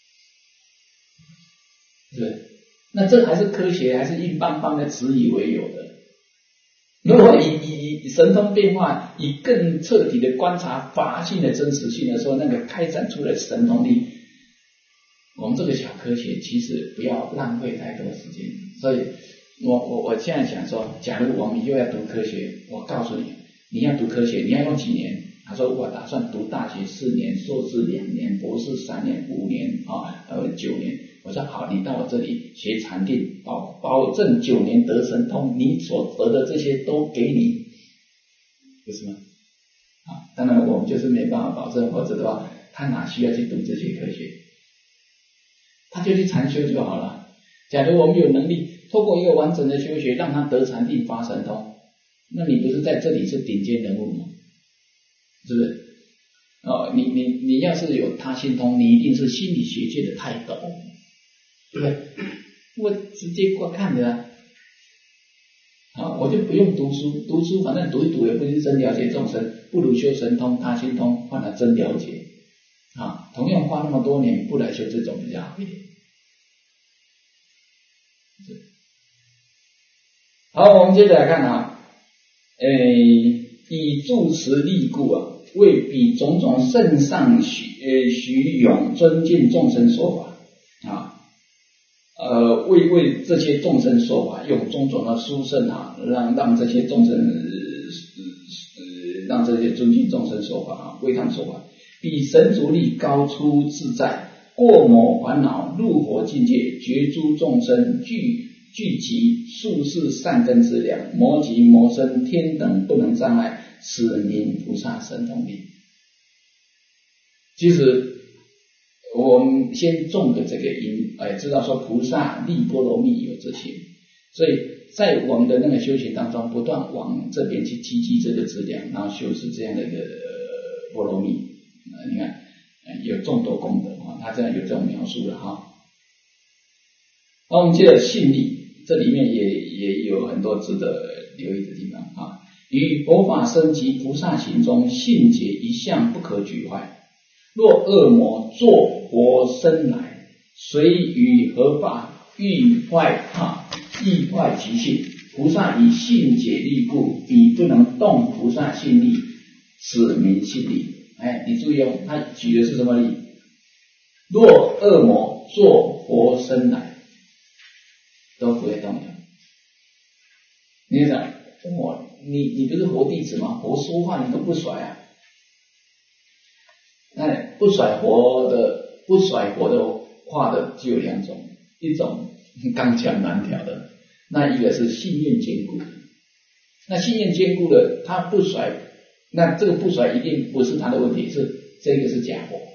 是不是？那这还是科学，还是硬邦邦的只以为有的？如果以神通变化，以更彻底的观察法性的真实性的时候，那个开展出来的神通力，我们这个小科学其实不要浪费太多时间。所以我现在想说，假如我们又要读科学，我告诉你，你要读科学你要用几年？他说我打算读大学4年，硕士2年，博士3年5年9年。我说好，你到我这里学禅定，保证9年得神通，你所得的这些都给你，不是吗？当然我们就是没办法保证，否则的话他哪需要去读这些科学，他就去禅修就好了。假如我们有能力透过一个完整的修学让他得禅定发神通，那你不是在这里是顶尖人物吗？是不是？你要是有他心通，你一定是心理学界的泰斗，对不对？我直接过看的我就不用读书反正读一读也不是真了解众生，不如修神通他心通，反而真了解同样花那么多年，不来修这种比较好一点。好，我们接着来看以住持力故为彼种种圣上许永尊敬众生说法为这些众生说法，用种种的殊胜让这些众生让这些尊敬众生说法为他们说法，比神足力高出自在，过魔烦恼，入佛境界，觉诸众生具集数世善根之量，魔及魔身天等不能障碍，此名菩萨神通力。其实我们先种的这个因，知道说菩萨力波罗蜜有这些，所以在我们的那个修行当中，不断往这边去积积这个资粮，然后修持这样的一个波罗蜜。你看，有众多功德啊，他这样有这种描述了哈。那我们接着信力，这里面也有很多值得留意的地方啊。于佛法僧及菩萨行中，信解一向不可举坏。若恶魔作佛身来，随于何法欲坏欲坏其性。菩萨以信解力故，彼不能动菩萨信力，此名信力。你注意哦，他举的是什么例？若恶魔作佛身来，都不会动的。你想，你不是佛弟子吗？佛说话你都不甩啊？那不甩佛的话的就有两种，一种刚强难调的，那一个是信愿坚固的。那信愿坚固的，他不甩，那这个不甩一定不是他的问题，是这个是假佛。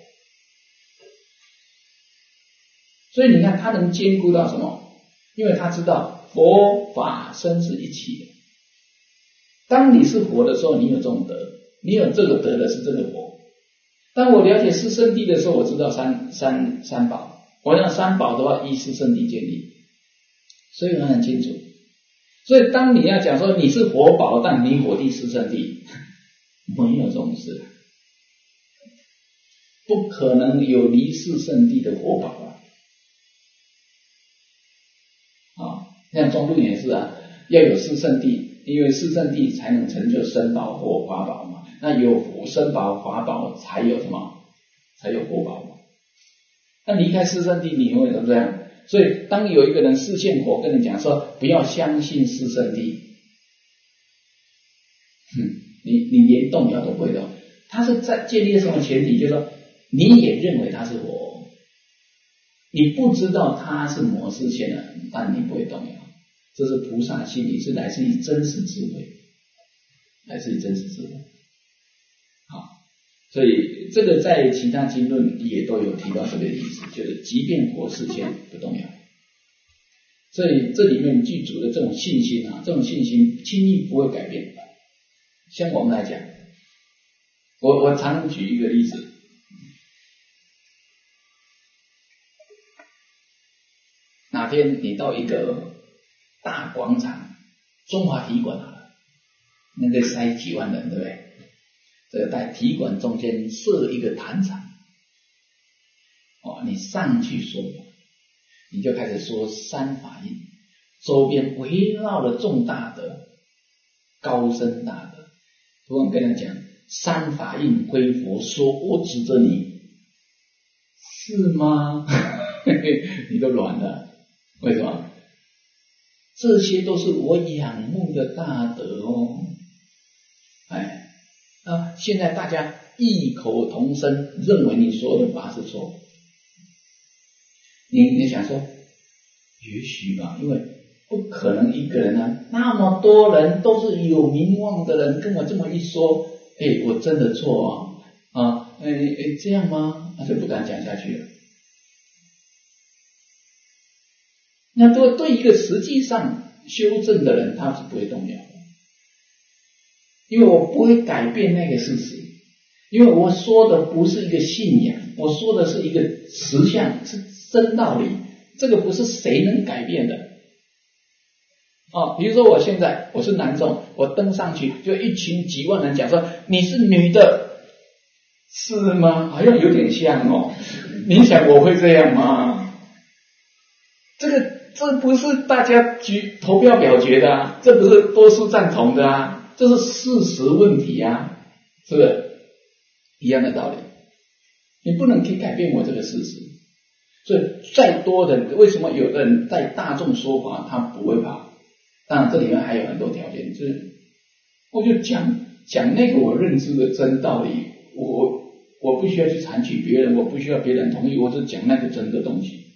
所以你看他能兼顾到什么？因为他知道佛法僧是一起的。当你是佛的时候，你有这种德，你有这个德的是这个佛。当我了解四圣谛的时候，我知道三宝。我让三宝的话，依四圣谛建立，所以我很清楚。所以当你要讲说你是佛宝，但你火地四圣谛，没有这种事，不可能有离四圣谛的佛宝啊！像中路也是啊，要有四圣谛，因为四圣谛才能成就身宝或法宝嘛。那有身宝法宝才有什么？才有佛宝嘛。那离开四圣谛，你会怎么样？所以当有一个人示现佛跟你讲说不要相信四圣谛，你连动摇都不会动。他是在建立什么前提？就是说你也认为他是佛，你不知道他是魔示现的，但你不会动摇。这是菩萨心理，是来自于真实智慧，来自于真实智慧。好，所以这个在其他经论也都有提到这个意思，就是即便佛示现不动摇。所以这里面具足的这种信心啊，这种信心轻易不会改变。像我们来讲，我常举一个例子，哪天你到一个大广场，中华体育馆好了，那个塞几万人，对不对？这个在体育馆中间设一个坛场，你上去说，你就开始说三法印，周边围绕了重大的高深大德，突然跟他讲三法印归佛说，我指着你，是吗？你都软了，为什么？这些都是我仰慕的大德哦。现在大家异口同声认为你说的法是错，你想说也许吧，因为不可能一个人啊，那么多人都是有名望的人，跟我这么一说，我真的错啊，这样吗？那就不敢讲下去了。那对一个实际上修正的人，他是不会动摇的，因为我不会改变那个事实，因为我说的不是一个信仰，我说的是一个实相，是真道理，这个不是谁能改变的。比如说我现在我是男众，我登上去就一群几万人讲说你是女的，是吗？好像有点像哦。你想我会这样吗？这不是大家投票表决的啊，这不是多数赞同的啊，这是事实问题啊，是不是一样的道理？你不能去改变我这个事实。所以再多人，为什么有的人在大众说法他不会怕？当然这里面还有很多条件，就是我就讲那个我认知的真道理，我不需要去采取别人，我不需要别人同意，我只讲那个真的东西，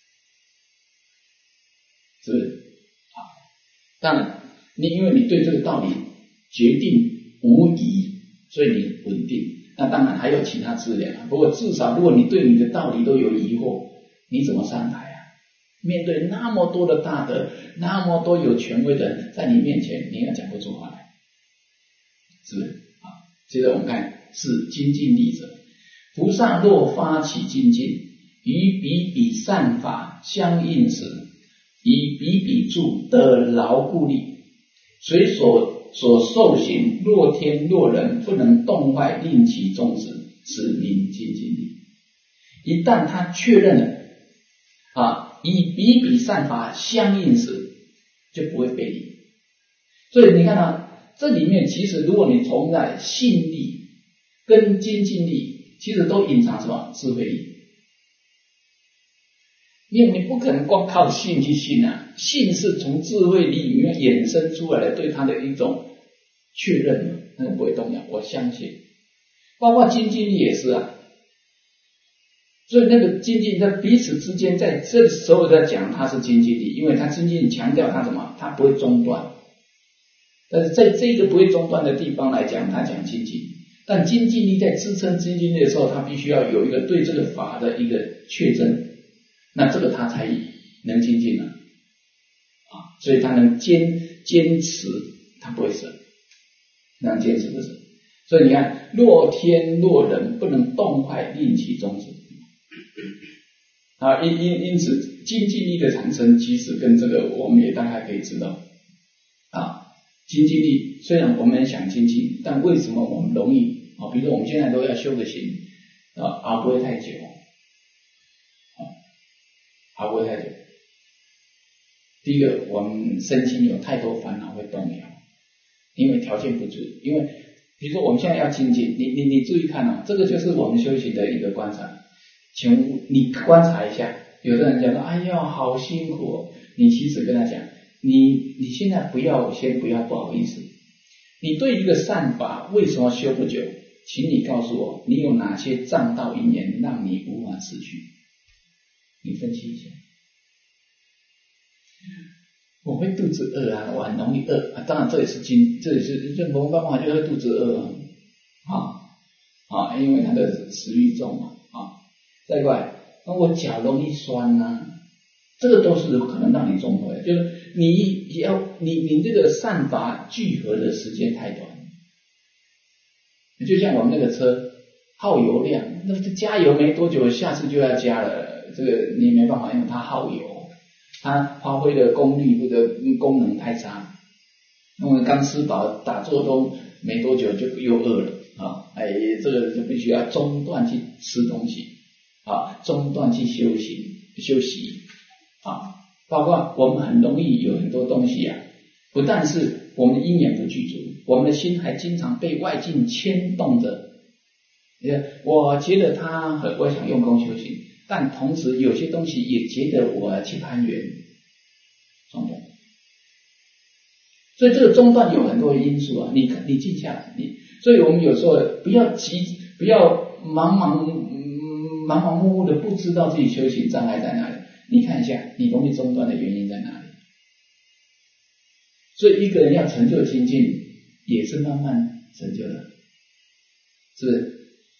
是不是？当然因为你对这个道理决定无疑，所以你稳定。那当然还有其他资源不过至少如果你对你的道理都有疑惑，你怎么上台啊？ 面对那么多的大德，那么多有权威的人在你面前，你要讲不出话来，是不是啊？接着我们看是精进力者，菩萨若发起精进，于彼彼善法相应时，以彼彼住得牢固力，随所受行，若天若人不能动坏令其终止，此名精进力。一旦他确认了以彼彼善法相应时，就不会背离。所以你看这里面其实如果你从在信力跟精进力，其实都隐藏什么？智慧力。因为你不可能光靠信去信啊，信是从智慧力里面衍生出来的对他的一种确认嘛，那个不会动摇，我相信。包括精进力也是啊，所以那个精进在彼此之间，在这时候在讲它是精进力，因为它精进强调它什么？它不会中断。但是在这个不会中断的地方来讲，它讲精进。但精进力在支撑精进力的时候，它必须要有一个对这个法的一个确证，那这个它才能精进了所以它能坚持，它不会舍，能坚持不舍。所以你看，若天若人不能动坏令其终止因此精进力的产生，其实跟这个我们也大概可以知道精进力虽然我们想精进，但为什么我们容易比如说我们现在都要修个行熬不会太久熬不会太久。第一个，我们身心有太多烦恼会动摇，因为条件不足。因为比如说我们现在要精进，你注意看这个就是我们修行的一个观察。请你观察一下，有的人讲说哎呀好辛苦你其实跟他讲，你现在先不要不好意思，你对一个善法为什么修不久，请你告诉我，你有哪些障道因缘让你无法持续，你分析一下。我会肚子饿我很容易饿当然这也是任何方法就会肚子饿因为他的食欲重嘛再过来，我脚容易酸这个都是可能让你中毒的，就是你这个善法聚合的时间太短，就像我们那个车耗油量，那加油没多久，下次就要加了，这个你没办法，因为它耗油，它发挥的功率或者功能太差。那么刚吃饱打坐都没多久就又饿了这个就必须要中断去吃东西中断去休息包括我们很容易有很多东西不但是我们的因缘不具足，我们的心还经常被外境牵动着。我觉得我想用功修行，但同时有些东西也觉得我要去攀缘，中断。所以这个中断有很多因素你静下来，所以我们有时候不要急，不要忙忙碌碌的不知道自己修行障碍在哪里。你看一下你容易中断的原因在哪里。所以一个人要成就精进也是慢慢成就的，是不是？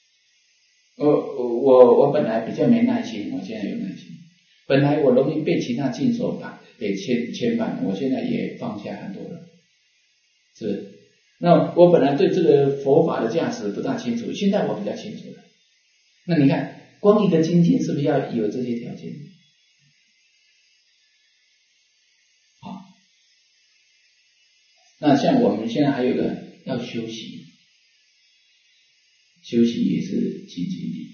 我本来比较没耐心，我现在有耐心。本来我容易被其他境所给牵绊，我现在也放下很多了，是不是？那我本来对这个佛法的价值不大清楚，现在我比较清楚了。那你看光一个精进是不是要有这些条件？那像我们现在还有一个要修习，修习也是精进力，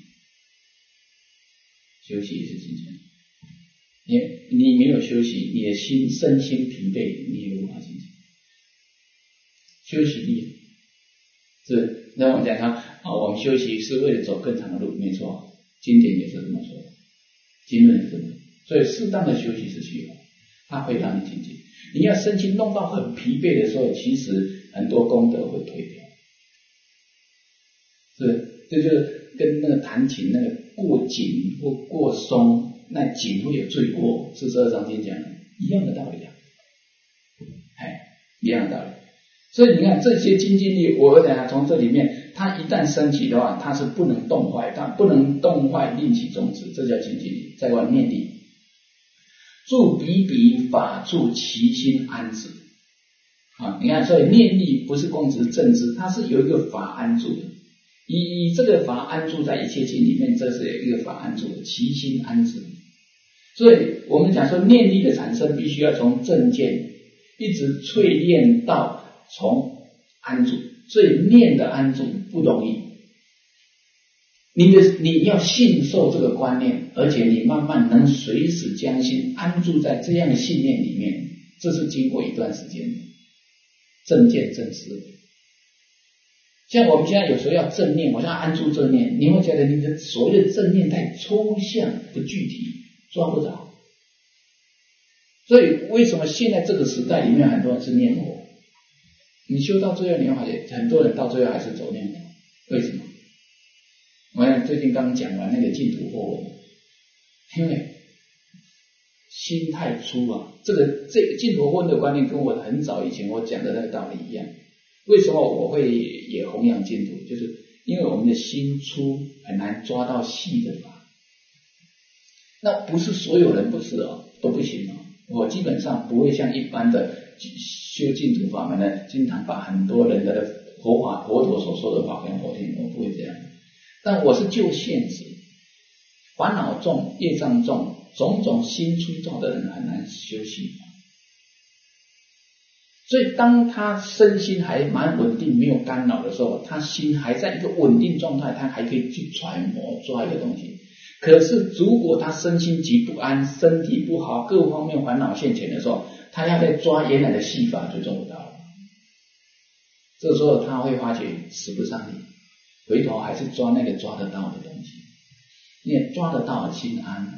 修习也是精进力。你没有休息，你的身心疲惫，你也无法精进。休息力是那我讲我们休息是为了走更长的路，没错，经典也是这么说的，经论也是这么说，所以适当的休息是需要，它会让你精进。你要身心弄到很疲惫的时候，其实很多功德会退掉，这就是跟那个弹琴那个过紧或过松，那紧会有罪过，42章经讲一样的道理一样的道理。所以你看这些精进力，我等下从这里面，它一旦升起的话，它是不能动坏，它不能动坏令其终止，这叫精进力。再往念力， 住彼彼，法住其心安止。啊，你看，所以念力不是光只是正知，它是有一个法安住的。以这个法安住在一切境里面，这是有一个法安住的，其心安止。所以我们讲说念力的产生，必须要从正见一直淬炼到从安住，所以念的安住不容易。你要信受这个观念，而且你慢慢能随时将心安住在这样的信念里面，这是经过一段时间的正见正思维。像我们现在有时候要正念，我要安住正念，你会觉得你的所谓的正念太抽象不具体，抓不着。所以为什么现在这个时代里面很多人是念佛？你修到最后，你会发现很多人到最后还是走念佛。为什么？我最近刚讲完那个净土佛文，因为心太粗啊。这个净土佛文的观念跟我很早以前我讲的那个道理一样。为什么我会也弘扬净土？就是因为我们的心粗，很难抓到细的法。那不是所有人不是都不行我基本上不会像一般的修净土法门呢，经常把很多人的佛陀所说的法跟佛听，我不会这样。但我是就现实，烦恼重、业障重、种种心粗重的人很难修行。所以当他身心还蛮稳定，没有干扰的时候，他心还在一个稳定状态，他还可以去揣摩抓一个东西。可是如果他身心极不安，身体不好，各方面烦恼现前的时候，他要再抓原来的细法就做不到了。这时候他会发觉使不上力，回头还是抓那个抓得到的东西，因为抓得到的心安。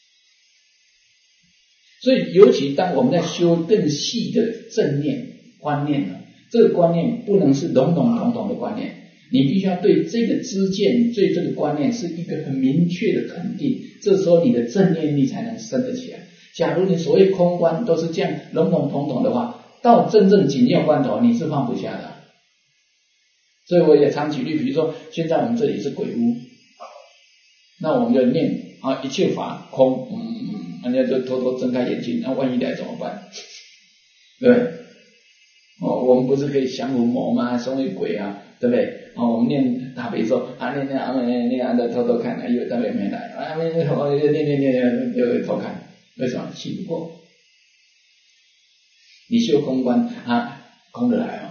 所以尤其当我们在修更细的正念观念呢，这个观念不能是笼笼统统的观念，你必须要对这个知见，对这个观念是一个很明确的肯定，这时候你的正念力才能升得起来。假如你所谓空观都是这样笼笼统统的话，到真正紧要关头你是放不下的。所以我也常举例，比如说现在我们这里是鬼屋，那我们就念一切法空，人家就偷偷睁开眼睛，那万一来怎么办？对不对？我们不是可以降伏魔吗？身为鬼啊，对不对？我们念大悲咒念的偷偷看，以为大悲没来，念就偷看，为什么？信不过。你修空观空得来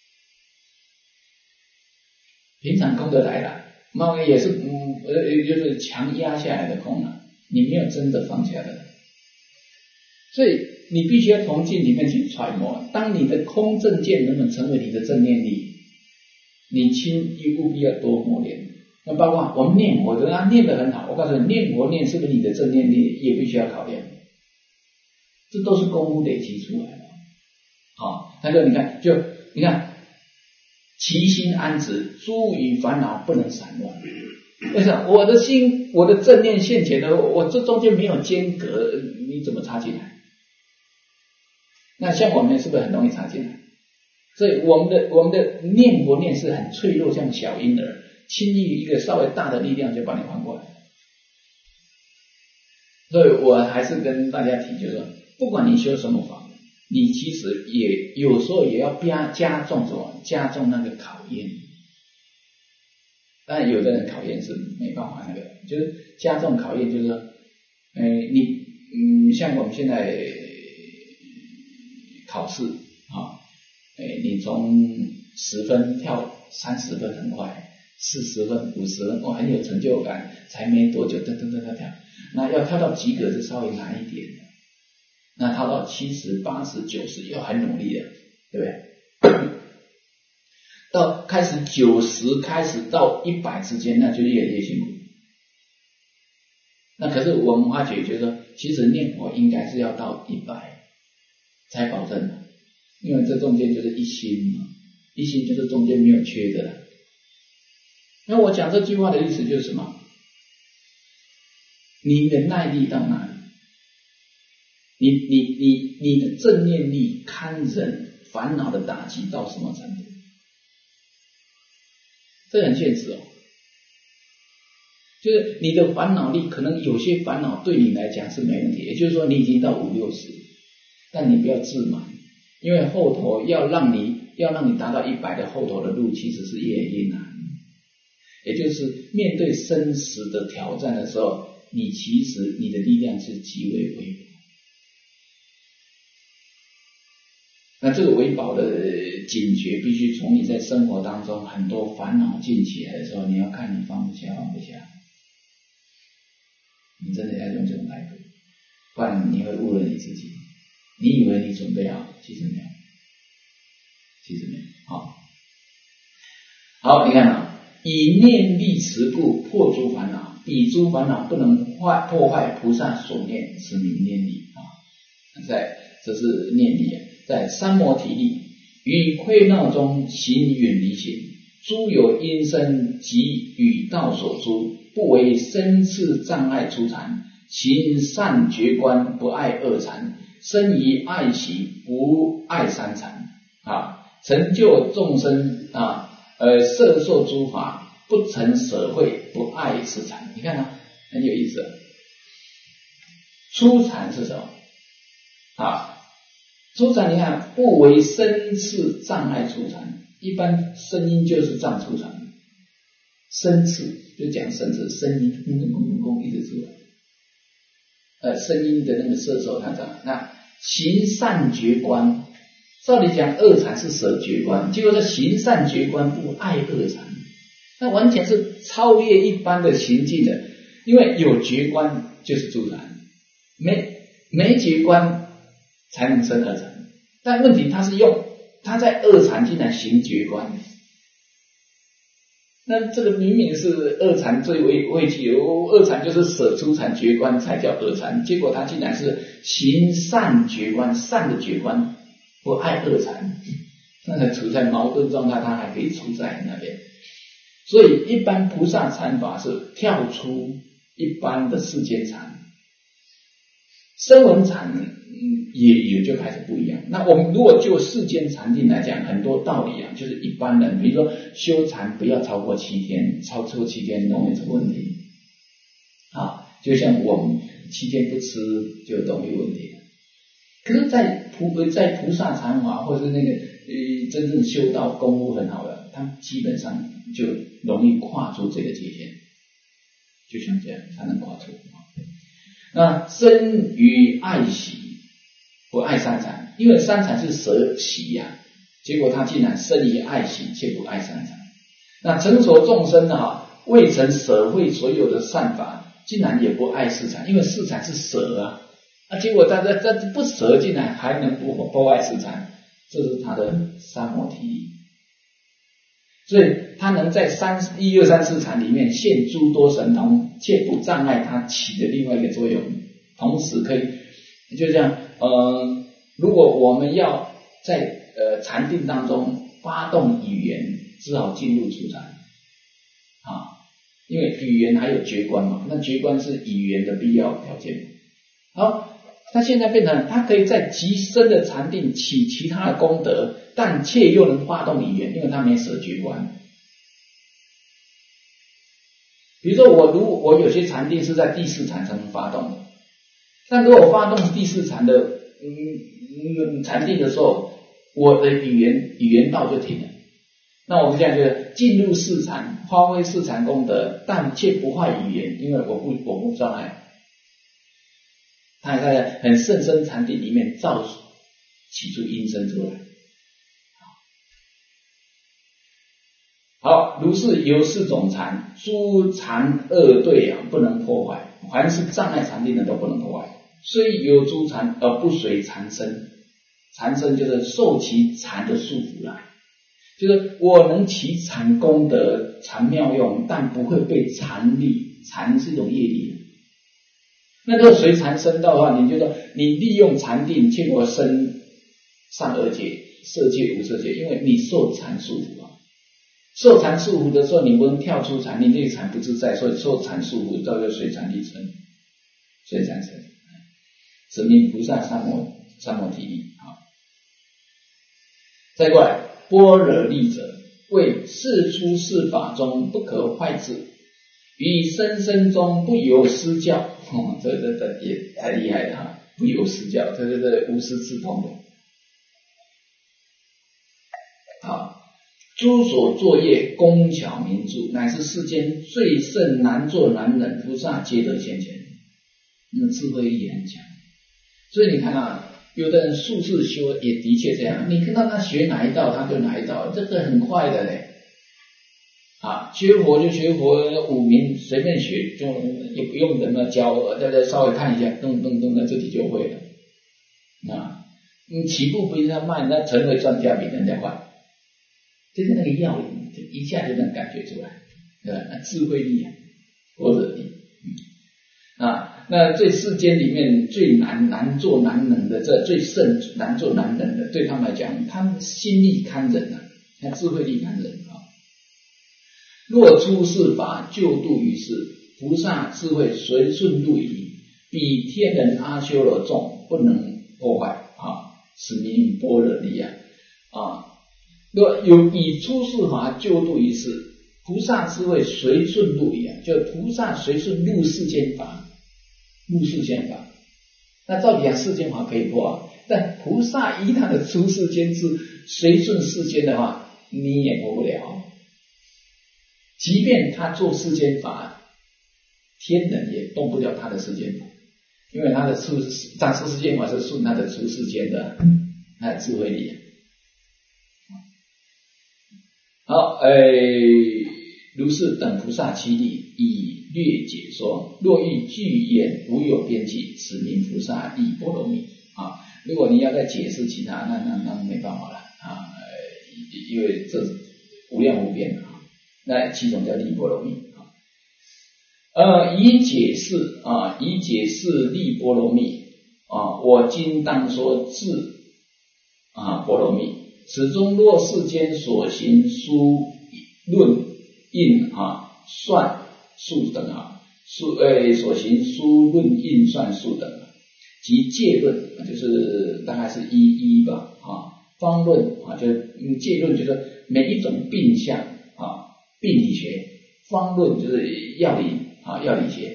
平常空得来了，那也是就是强压下来的空了，你没有真的放下的。所以你必须要从境里面去揣摩，当你的空正见能不能成为你的正念力，你务必要多磨练。那包括我们念佛的念得很好，我告诉你，念佛念是不是你的正念力也必须要考验，这都是功夫累积出来的。那就你看其心安止，诸余烦恼不能散乱。为什么？我的心，我的正念现前的，我这中间没有间隔，你怎么插进来？那像我们是不是很容易插进来？所以我们的念佛念是很脆弱，像小婴儿，轻易一个稍微大的力量就把你还过来。所以我还是跟大家提，就是说，不管你修什么法，你其实也有时候也要加重什么？加重那个考验。当然有的人考验是没办法就是加重考验，就是说你像我们现在考试你从10分跳30分很快，40分50分很有成就感，才没多久跳，那要跳到及格是稍微难一点的，那跳到70、80、90又很努力的，对不对？到开始90开始到100之间，那就越来越辛苦。那可是我们发觉，就是说，其实念佛应该是要到100才保证的，因为这中间就是一心嘛，一心就是中间没有缺的了。那我讲这句话的意思就是什么？你的耐力到哪里？你的正念力堪忍烦恼的打击到什么程度？这很现实就是你的烦恼力，可能有些烦恼对你来讲是没问题，也就是说你已经到5、60，但你不要自满，因为后头要让你达到100的后头的路其实是越来越难。也就是面对生死的挑战的时候，你其实你的力量是极为微薄。那这个微薄的警觉，必须从你在生活当中很多烦恼进起来的时候，你要看你放不下，你真的要用这种态度，不然你会误了你自己。你以为你准备好，其实没有。好，你看啊，以念力持故破诸烦恼，彼诸烦恼不能破坏菩萨所念，是名念力啊。这是念力啊。在三摩提力，于溃闹中行远离行，诸有因身及与道所诸，不为身次障碍出禅，行善觉观，不爱恶禅，生于爱喜，不爱三禅啊，成就众生啊，摄受诸法，不成舍慧，不爱四禅。你看啊，很有意思啊。出禅是什么啊？出禅，你看不为声次障碍出禅，一般声音就是障出禅，声次就讲声次，声音一直出来，声音的那个摄受它障。那行善觉观，照理讲恶禅是舍觉观，结果这行善觉观不爱恶禅，那完全是超越一般的行径的，因为有觉观就是出禅，没觉观才能生恶禅。但问题他在恶禅竟然行觉观，那这个明明是恶禅最畏惧，恶禅就是舍出禅觉观才叫恶禅，结果他竟然是行善觉观，善的觉观，不爱恶禅，那处在矛盾状态，他还可以处在那边。所以一般菩萨禅法是跳出一般的世间禅，声闻禅也就开始不一样。那我们如果就世间禅定来讲，很多道理啊，就是一般人，比如说修禅不要超过7天，超过7天容易出问题啊。就像我们7天不吃就容易问题。可是在菩萨禅法或者是那个真正修道功夫很好的，他们基本上就容易跨出这个界限，就像这样才能跨出。那生于爱喜，不爱三禅，因为三禅是舍喜呀，结果他竟然生于爱喜，却不爱三禅。那成熟众生啊，未曾舍会所有的善法，竟然也不爱四禅，因为四禅是舍啊，结果他不舍，竟然还能不爱四禅，这是他的三摩提力。所以他能在1、2、3、4禅里面现诸多神通，却不障碍他起的另外一个作用，同时可以就这样如果我们要在禅定当中发动语言，只好进入初禅啊，因为语言还有觉观嘛，那觉观是语言的必要条件。好，他现在变成他可以在极深的禅定起其他的功德，但却又能发动语言，因为他没舍觉观。比如说我有些禅定是在第4禅才能发动的，但如果发动第4禅的禅定的时候，我的语言道就停了。那我们现在就进入4禅，发挥4禅功德，但却不坏语言，因为我不障碍。他还在很甚深禅定里面造起出音声出来。好，如是由4种禅，诸禅恶对不能破坏，凡是障碍禅定的都不能破坏。虽有诸禅而不随禅身，禅身就是受其禅的束缚来，就是我能起禅功德、禅妙用，但不会被禅力，禅是一种业力。那如果随禅身道的话，你就说你利用禅定，结果生上2界、色界、无色界，因为你受禅束缚啊。受禅束缚的时候，你不能跳出禅，你这个禅不自在，所以受禅束缚，照就随禅力生，随禅生，是名菩萨三摩提力。好，再过来，般若力者，为世出世法中不可坏之， 于生生中不由私教，这也太厉害了哈！不由私教，这无师自通的。好，诸所作业工巧明著，乃是世间最甚难做难忍，菩萨皆得现前。那智慧力很强，所以你看啊，有的人数次修也的确这样，你看到他学哪一道他就哪一道，这个很快的嘞。啊，学佛就学佛，五明随便学，就也不用人家教，大家稍微看一下，咚咚咚的自己就会了。啊，你起步不一定慢，那成为专家比人家快，就是那个要领，就一下就能感觉出来，对吧？那智慧力啊，或者力，那这世间里面最难做难忍的，这最甚难做难忍的，对他们来讲，他们心力堪忍啊，那智慧力堪忍啊。若出世法救度于世，菩萨智慧随顺路矣，比天人阿修罗众不能破坏啊，是名般若力啊。若有以出世法救度于世，菩萨智慧随顺路矣啊，就菩萨随顺入世间法，入世间法。那照理讲世间法可以破啊，但菩萨依他的出世间智随顺世间的话，你也破不了。即便他做世间法，天人也动不了他的世间法，因为他的出世间法是顺他的出世间的他的智慧力。好，如是等菩萨七力以略解说，若欲具言无有边际，此名菩萨力波罗蜜啊。如果你要再解释其他，那没办法了啊，因为这是无量无边的。那其中叫力波罗蜜以解释力波罗蜜我今当说智波罗蜜，此中若世间所行书论印算数等所行书论印算数等，即戒论就是大概是一吧方论就是戒论就是每一种病相病理学，方论就是药理学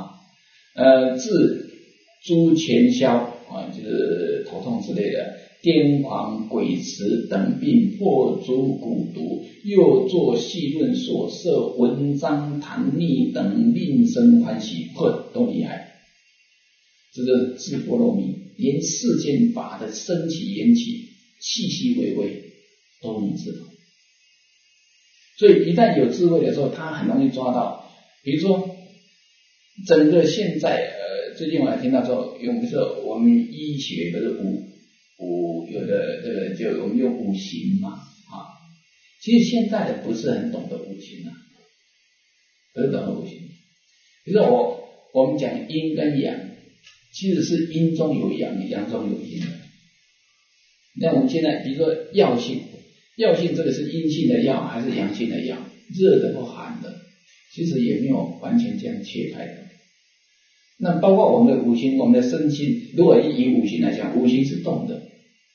治诸前消就是头痛之类的，癫狂鬼驰等病，破诸蛊毒，又作细论所摄文章唐逆等，令生欢喜，都厉害。这个智波罗蜜，连世间法的升起缘起，细细微微都能知道。所以一旦有智慧的时候，他很容易抓到。比如说整个现在最近我还听到说，比如说我们医学不是有的这个就我们用五行嘛其实现在的不是很懂得五行不是懂得五行。比如说我们讲阴跟阳，其实是阴中有阳，阳中有阴的。那我们现在比如说药性这个是阴性的药还是阳性的药，热的或寒的，其实也没有完全这样切开的。那包括我们的五行，我们的身心，如果以五行来讲，五行是动的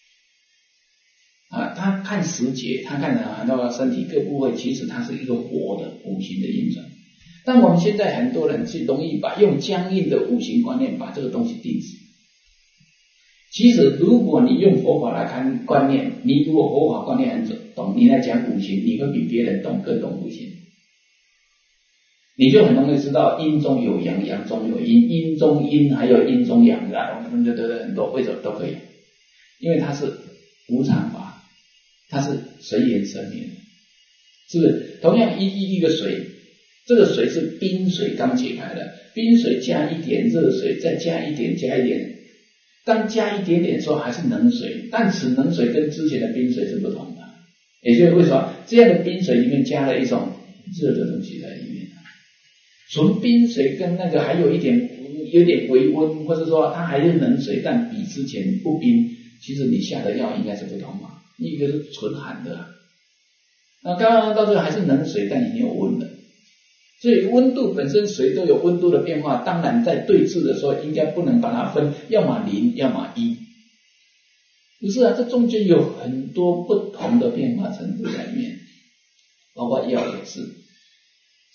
他看时节，他看很多身体各部位，其实它是一个活的五行的运转。但我们现在很多人是容易用僵硬的五行观念把这个东西定死。其实如果你用佛法来看观念，你如果佛法观念很懂，你来讲五行，你会比别人更懂五行。你就很容易知道阴中有阳，阳中有阴，阴中阴还有阴中阳我们就得很多，为什么都可以？因为它是无常法，它是随缘生灭，是不是？同样一个水，这个水是冰水刚解开的，冰水加一点热水，再加一点，当加一点点的时候还是冷水，但此冷水跟之前的冰水是不同的。也就是为什么这样的冰水里面加了一种热的东西在里面，纯冰水跟那个还有点微温，或者说它还是冷水，但比之前不冰，其实你下的药应该是不同嘛。一个是纯寒的那刚刚到这个还是冷水，但已经有温了。所以温度本身水都有温度的变化，当然在对峙的时候应该不能把它分要么零要么一，不是这中间有很多不同的变化程度在里面，包括药也是。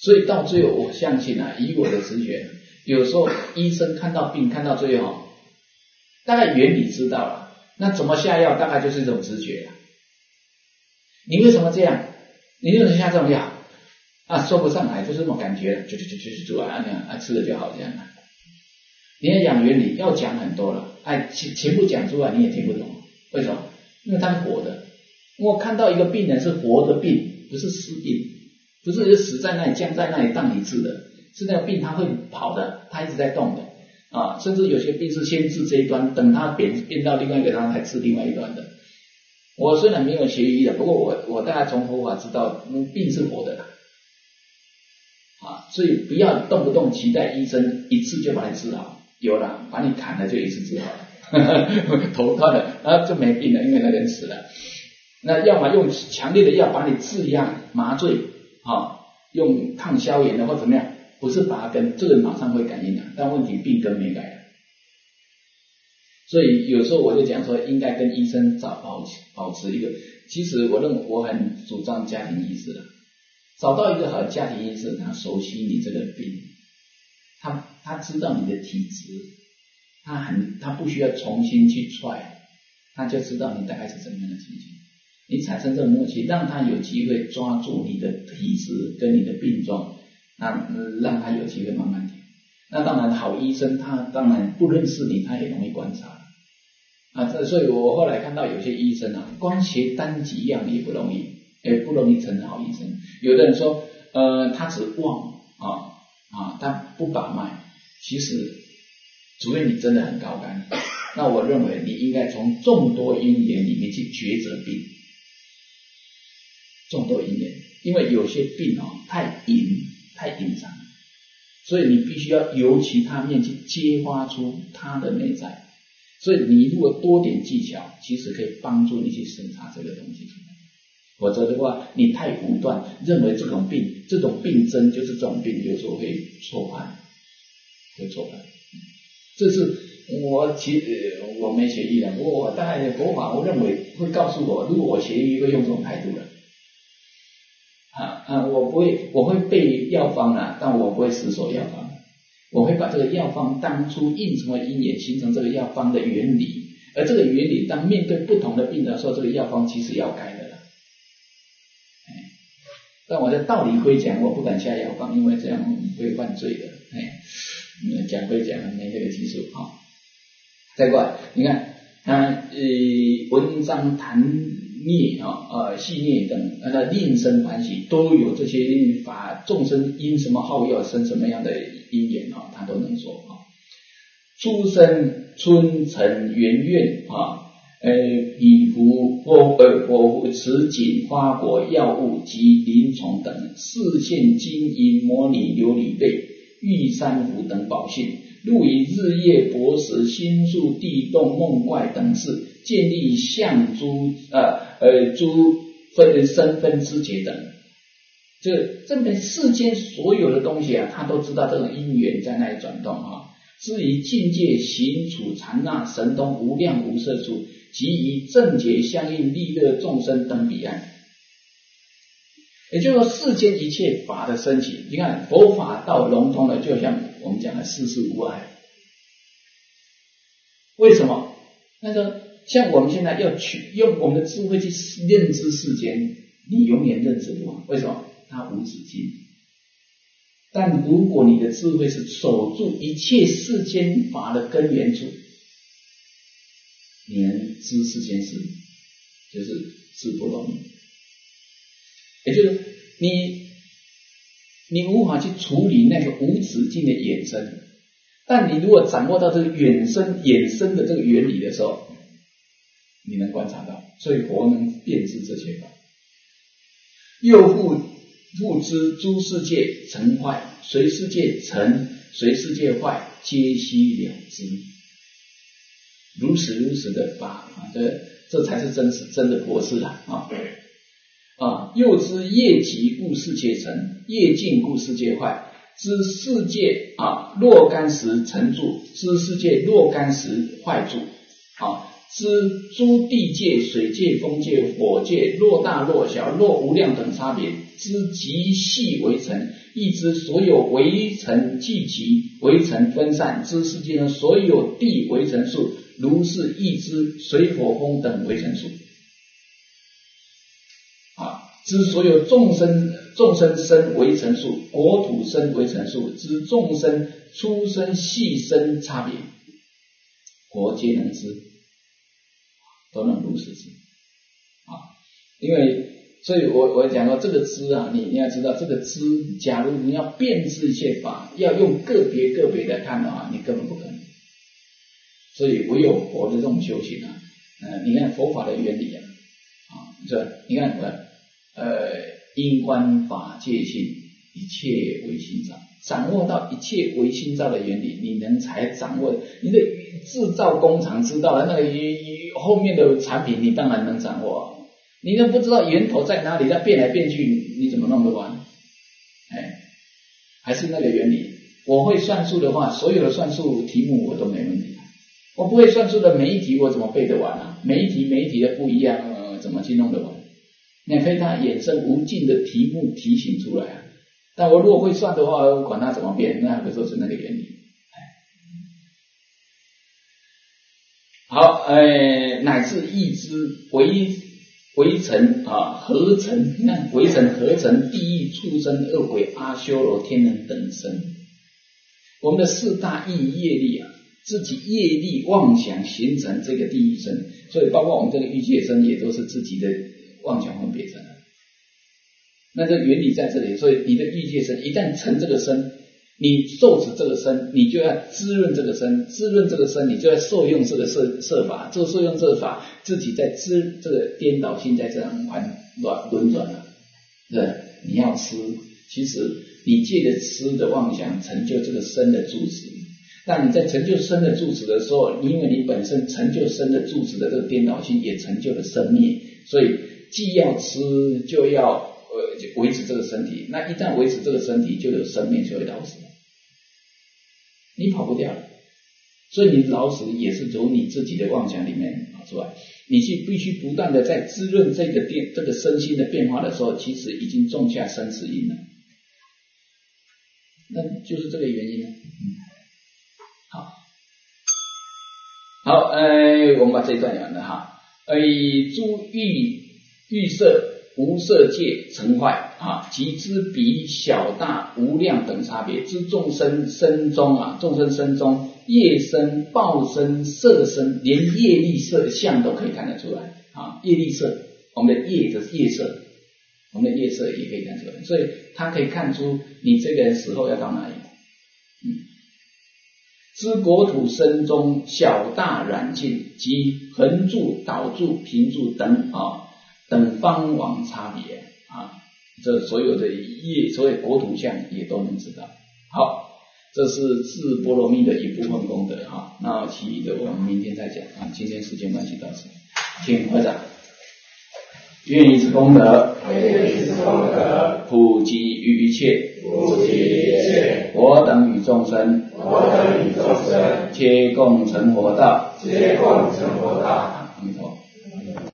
所以到最后我相信啊，以我的直觉，有时候医生看到病看到最后，大概原理知道了，那怎么下药大概就是一种直觉了。你为什么这样？你为什么下这种药啊？说不上来，就是这种感觉，就吃了就好这样啊。你要讲原理，要讲很多了，全部讲出来你也听不懂，为什么？因为它是活的。我看到一个病人是活的病，不是死病，不是死在那里僵在那里当你治的，是那个病它会跑的，它一直在动的啊。甚至有些病是先治这一端，等它变到另外一个它才治另外一端的。我虽然没有学医的，不过我大概从佛法知道，病是活的啊，所以不要动不动期待医生一次就把你治好，有了把你砍了就一次治好了，头断了啊就没病了，因为那人死了。那要么用强烈的药把你制压麻醉啊，用抗消炎的或怎么样，不是拔根，这个马上会感应的，但问题病根没改。所以有时候我就讲说，应该跟医生保持一个，其实我认为我很主张家庭医师的，找到一个好的家庭医师，他熟悉你这个病，他知道你的体质，他不需要重新去踹，他就知道你大概是怎么样的情形，你产生这种默契，让他有机会抓住你的体质跟你的病状，那让他有机会慢慢调。那当然好医生他当然不认识你，他也容易观察啊。所以我后来看到有些医生啊，光学单几样也不容易成为好医生。有的人说他只望他不把脉，其实除非你真的很高干，那我认为你应该从众多因缘里面去抉择病。众多因缘，因为有些病太隐藏，所以你必须要由其他面去揭发出它的内在。所以你如果多点技巧，其实可以帮助你去审查这个东西。否则的话，你太武断，认为这种病症就是这种病，有时候会错判。这是我没学医的，不过我大概佛法，我认为会告诉我，如果我学医会用这种态度了。我会背药方啊，但我不会死守药方，我会把这个药方当初印什么因缘形成这个药方的原理，而这个原理当面对不同的病的时候，这个药方其实要改的了。但我的道理会讲，我不敢下药方，因为这样会犯罪的。讲会讲，没这个技术啊。再过来，你看文章谈孽戏孽等，令生欢喜，都有这些法众生因什么好药生什么样的因缘他都能说出生春尘圆愿彼福果此景花果药物及灵虫等四现金银模拟琉璃类玉珊瑚等宝性，入以日夜薄食星宿地动梦怪等事，建立相诸身分之节等。这边世间所有的东西啊，他都知道这种因缘在那里转动至于境界行处禅那神通无量无色处，及以正觉相应利乐众生等彼岸。也就是说，世间一切法的升起，你看佛法道融通了，就像我们讲的世事无碍。为什么？那个像我们现在要去用我们的智慧去认知世间，你永远认知不完。为什么？它无止境。但如果你的智慧是守住一切世间法的根源处，你能知世间事，就是智不容易。也就是你无法去处理那个无止境的衍生，但你如果掌握到这个衍生的这个原理的时候，你能观察到，所以佛能辨识这些法。又复知诸世界成坏，随世界成，随世界坏，皆悉了知。如此的法这才是真的博士又知业极故世界成，业尽故世界坏，知世界若干时成住，知世界若干时坏住知诸地界、水界、风界、火界，若大若小，若无量等差别，知极细微尘，亦知所有微尘聚集，微尘分散，知世界上所有地微尘数，如是亦知水火风等微尘数。知所有众生身为尘数，国土身为尘数，知众生粗身细身差别，国皆能知，都能如是知因为所以我讲到这个知你要知道这个知，假如你要遍知一切法，要用个别的看的话，你根本不可能。所以唯有佛的这种修行你看佛法的原理你看因观法界性，一切唯心造，掌握到一切唯心造的原理，你能才掌握你的制造工厂知道了，那个后面的产品你当然能掌握你都不知道源头在哪里，它变来变去，你怎么弄得完？还是那个原理。我会算数的话，所有的算术题目我都没问题我不会算数的每一题我怎么背得完每一题的不一样怎么去弄得完？你可以它衍生无尽的题目提醒出来但我如果会算的话，管它怎么变，那个就是那个原理。好，乃至亦知微尘合尘，你看微尘合尘，地狱畜生恶鬼阿修罗天人等身。我们的四大业力自己业力妄想形成这个地狱身，所以包括我们这个欲界身也都是自己的妄想分别成的。那这原理在这里，所以你的欲界身一旦成这个身，你受持这个身，你就要滋润这个身，滋润这个身，你就要受用这个摄法，这个受用这个法，自己在这个颠倒性在这样轮转对，你要吃，其实你借着吃的妄想成就这个身的住持。那你在成就身的住持的时候，因为你本身成就身的住持的这个颠倒性，也成就了生灭，所以既要吃就要维持这个身体。那一旦维持这个身体，就有生灭，就会老死，你跑不掉了。所以你老死也是从你自己的妄想里面跑出来。你必须不断的在滋润这个身心的变化的时候，其实已经种下生死因了。那就是这个原因好，我们把这一段讲了诸欲色无色界成坏即知彼小大无量等差别，知众生身中众生身中业身、报身、色身，连业力色相都可以看得出来业力色，我们的业就是业色，我们的业色也可以看出来，所以它可以看出你这个人死后要到哪里。知国土身中小大染尽，及横柱、倒柱、平柱等等方往差别这所有的业，所谓国土相也都能知道。好，这是智波罗蜜的一部分功德那其余的我们明天再讲今天时间关系到此，请会长。愿以此功德，普及于一切，我等与众生，皆共成佛道，阿弥陀佛。